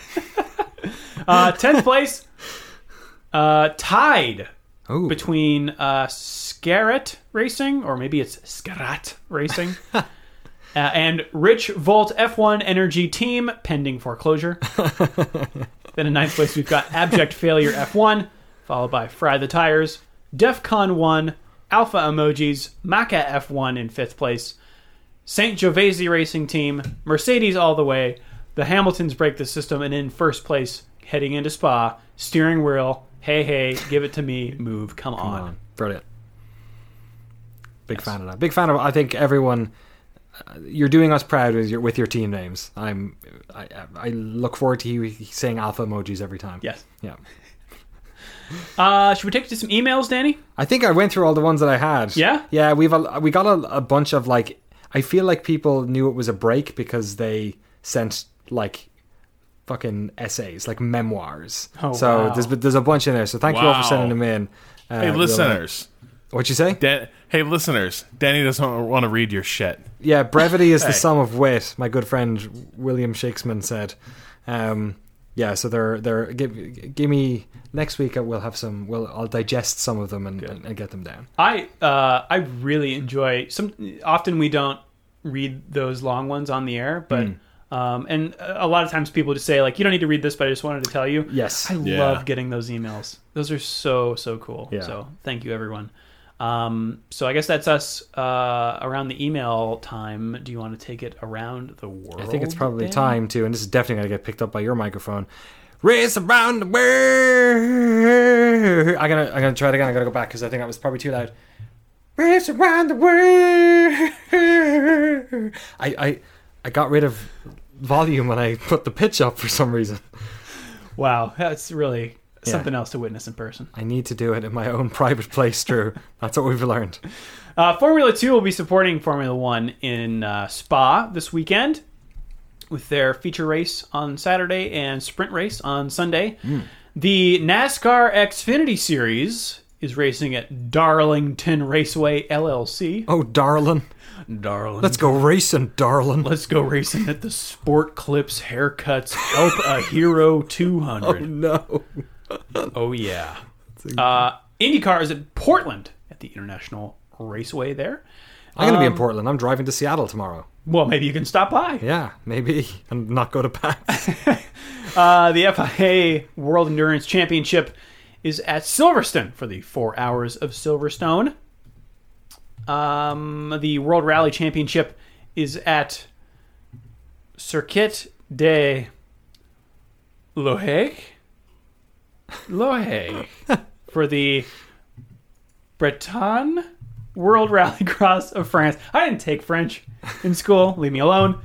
10th place, tied Ooh. between Scarrett Racing, or maybe it's Scarrat Racing, and Rich Volt F1 Energy Team, pending foreclosure. Then in 9th place, we've got Abject Failure F1, followed by Fry the Tires, DEFCON 1, Alpha Emojis, Maca F1 in 5th place, St. Giovese Racing Team, Mercedes all the way. The Hamiltons break the system, and in first place heading into Spa, steering wheel. Hey, give it to me. Move, come on. Brilliant. Big fan of that. Big fan of. I think everyone. You're doing us proud with your team names. I look forward to you saying alpha emojis every time. Yes. Yeah. Should we take to some emails, Danny? I think I went through all the ones that I had. Yeah? Yeah, we got a bunch of, like, I feel like people knew it was a break because they sent, like, fucking essays, like memoirs. Oh, so wow. there's a bunch in there. So thank you all for Wow. sending them in. Hey, listeners. What'd you say? Hey, listeners. Danny doesn't want to read your shit. Yeah, brevity is Hey. the sum of wit. My good friend William Shakespeare said. Yeah, so they're give me next week. I'll digest some of them and get them down. I really enjoy often we don't read those long ones on the air, but and a lot of times people just say, like, you don't need to read this, but I just wanted to tell you. Yes. I love getting those emails. Those are so cool. Yeah. So thank you, everyone. So I guess that's us around the email time. Do you want to take it around the world? I think it's probably Dan? time to, and this is definitely going to get picked up by your microphone. Race around the world. I'm gonna try it again. I gotta go back because I think I was probably too loud. Race around the world. I got rid of volume when I put the pitch up for some reason. Wow, that's really something else to witness in person. I need to do it in my own private place, Drew. That's what we've learned. Formula 2 will be supporting Formula 1 in Spa this weekend with their feature race on Saturday and sprint race on Sunday. The NASCAR Xfinity Series is racing at Darlington Raceway LLC. Oh, darling. Let's go racing, darling. Let's go racing at the Sport Clips Haircuts Help a Hero 200. Oh, no. Oh, yeah. IndyCar is at Portland at the International Raceway there. I'm going to be in Portland. I'm driving to Seattle tomorrow. Well, maybe you can stop by. Yeah, maybe. And not go to PAX. The FIA World Endurance Championship is at Silverstone for the 4 hours of Silverstone. The World Rally Championship is at Circuit de Lohague for the Breton World Rallycross of France. I didn't take French in school. Leave me alone.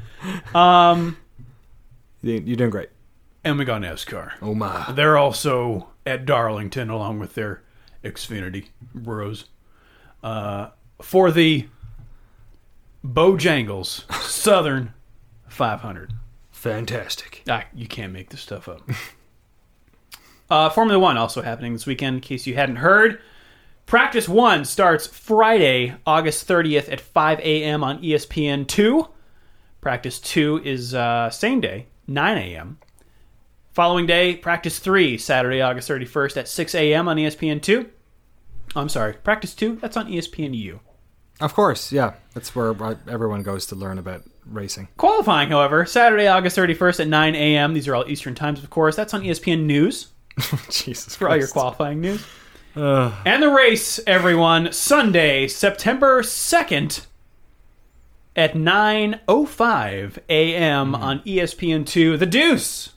You're doing great. And we got NASCAR. Oh, my. They're also at Darlington along with their Xfinity bros. For the Bojangles Southern 500. Fantastic. You can't make this stuff up. Formula 1 also happening this weekend, in case you hadn't heard. Practice 1 starts Friday, August 30th at 5 a.m. on ESPN2. Practice 2 is same day, 9 a.m. Following day, Practice 3, Saturday, August 31st at 6 a.m. on ESPN2. I'm sorry, Practice 2, that's on ESPNU. Of course, yeah. That's where everyone goes to learn about racing. Qualifying, however, Saturday, August 31st at 9 a.m. These are all Eastern times, of course. That's on ESPN News Jesus for all your qualifying news. And the race, everyone, Sunday, September 2nd at 9:05 a.m. on ESPN2, The Deuce.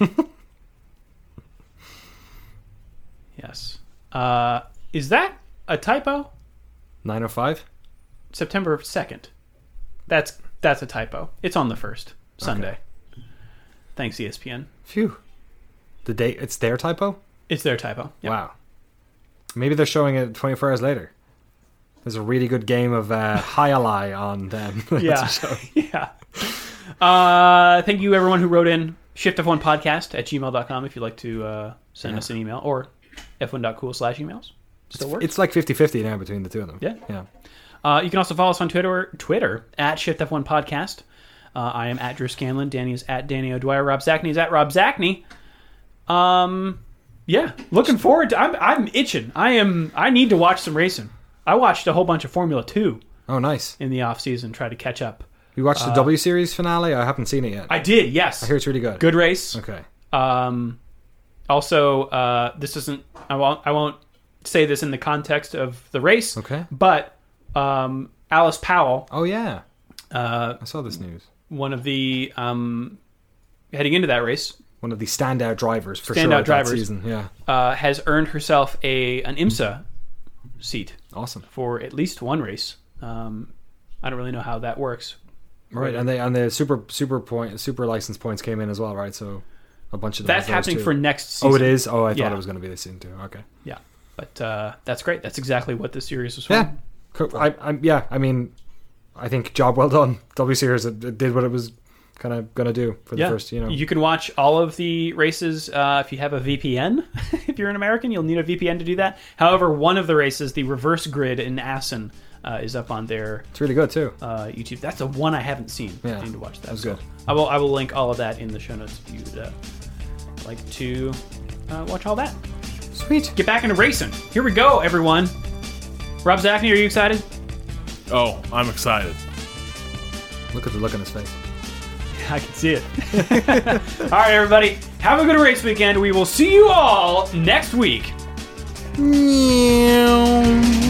Yes. Is that a typo? 9:05? September 2nd. That's a typo. It's on the 1st, Sunday. Okay. Thanks, ESPN. Phew. The date, it's their typo? It's their typo. Yep. Wow. Maybe they're showing it 24 hours later. There's a really good game of Highlight on them. Yeah. Yeah. Thank you, everyone who wrote in. shiftf1podcast@gmail.com if you'd like to send us an email, or f1.cool/emails. Still works. It's like 50-50 now between the two of them. Yeah. Yeah. You can also follow us on Twitter at shiftf1podcast. I am at Drew Scanlon. Danny is at Danny O'Dwyer. Rob Zachney is at Rob Zachney. Yeah, looking forward to. I'm itching. I need to watch some racing. I watched a whole bunch of Formula 2 Oh, nice. in the off season, try to catch up. You watched the W Series finale? I haven't seen it yet. I did, yes. I hear it's really good. Good race. Okay. Also, this isn't. I won't say this in the context of the race. Okay. But Alice Powell Oh, yeah. I saw this news. One of the heading into that race, one of the standout drivers for sure that season. Yeah, has earned herself an IMSA seat. Awesome for at least one race. I don't really know how that works. Right, and the super license points came in as well, right? So a bunch of that's happening for next season. Oh, it is. Oh, I thought it was going to be this season too. Okay. Yeah, but that's great. That's exactly what this series was for. Yeah, cool. I mean, I think job well done. W Series it did what it was kind of going to do for the first. You can watch all of the races if you have a VPN. If you're an American, you'll need a VPN to do that. However, one of the races, the reverse grid in Assen, is up on their. It's really good too. YouTube. That's the one I haven't seen. Yeah, I need to watch that. That was good. I will link all of that in the show notes if you'd like to watch all that. Sweet. Get back into racing. Here we go, everyone. Rob Zacny, are you excited? Oh, I'm excited. Look at the look on his face. I can see it. All right, everybody. Have a good race weekend. We will see you all next week.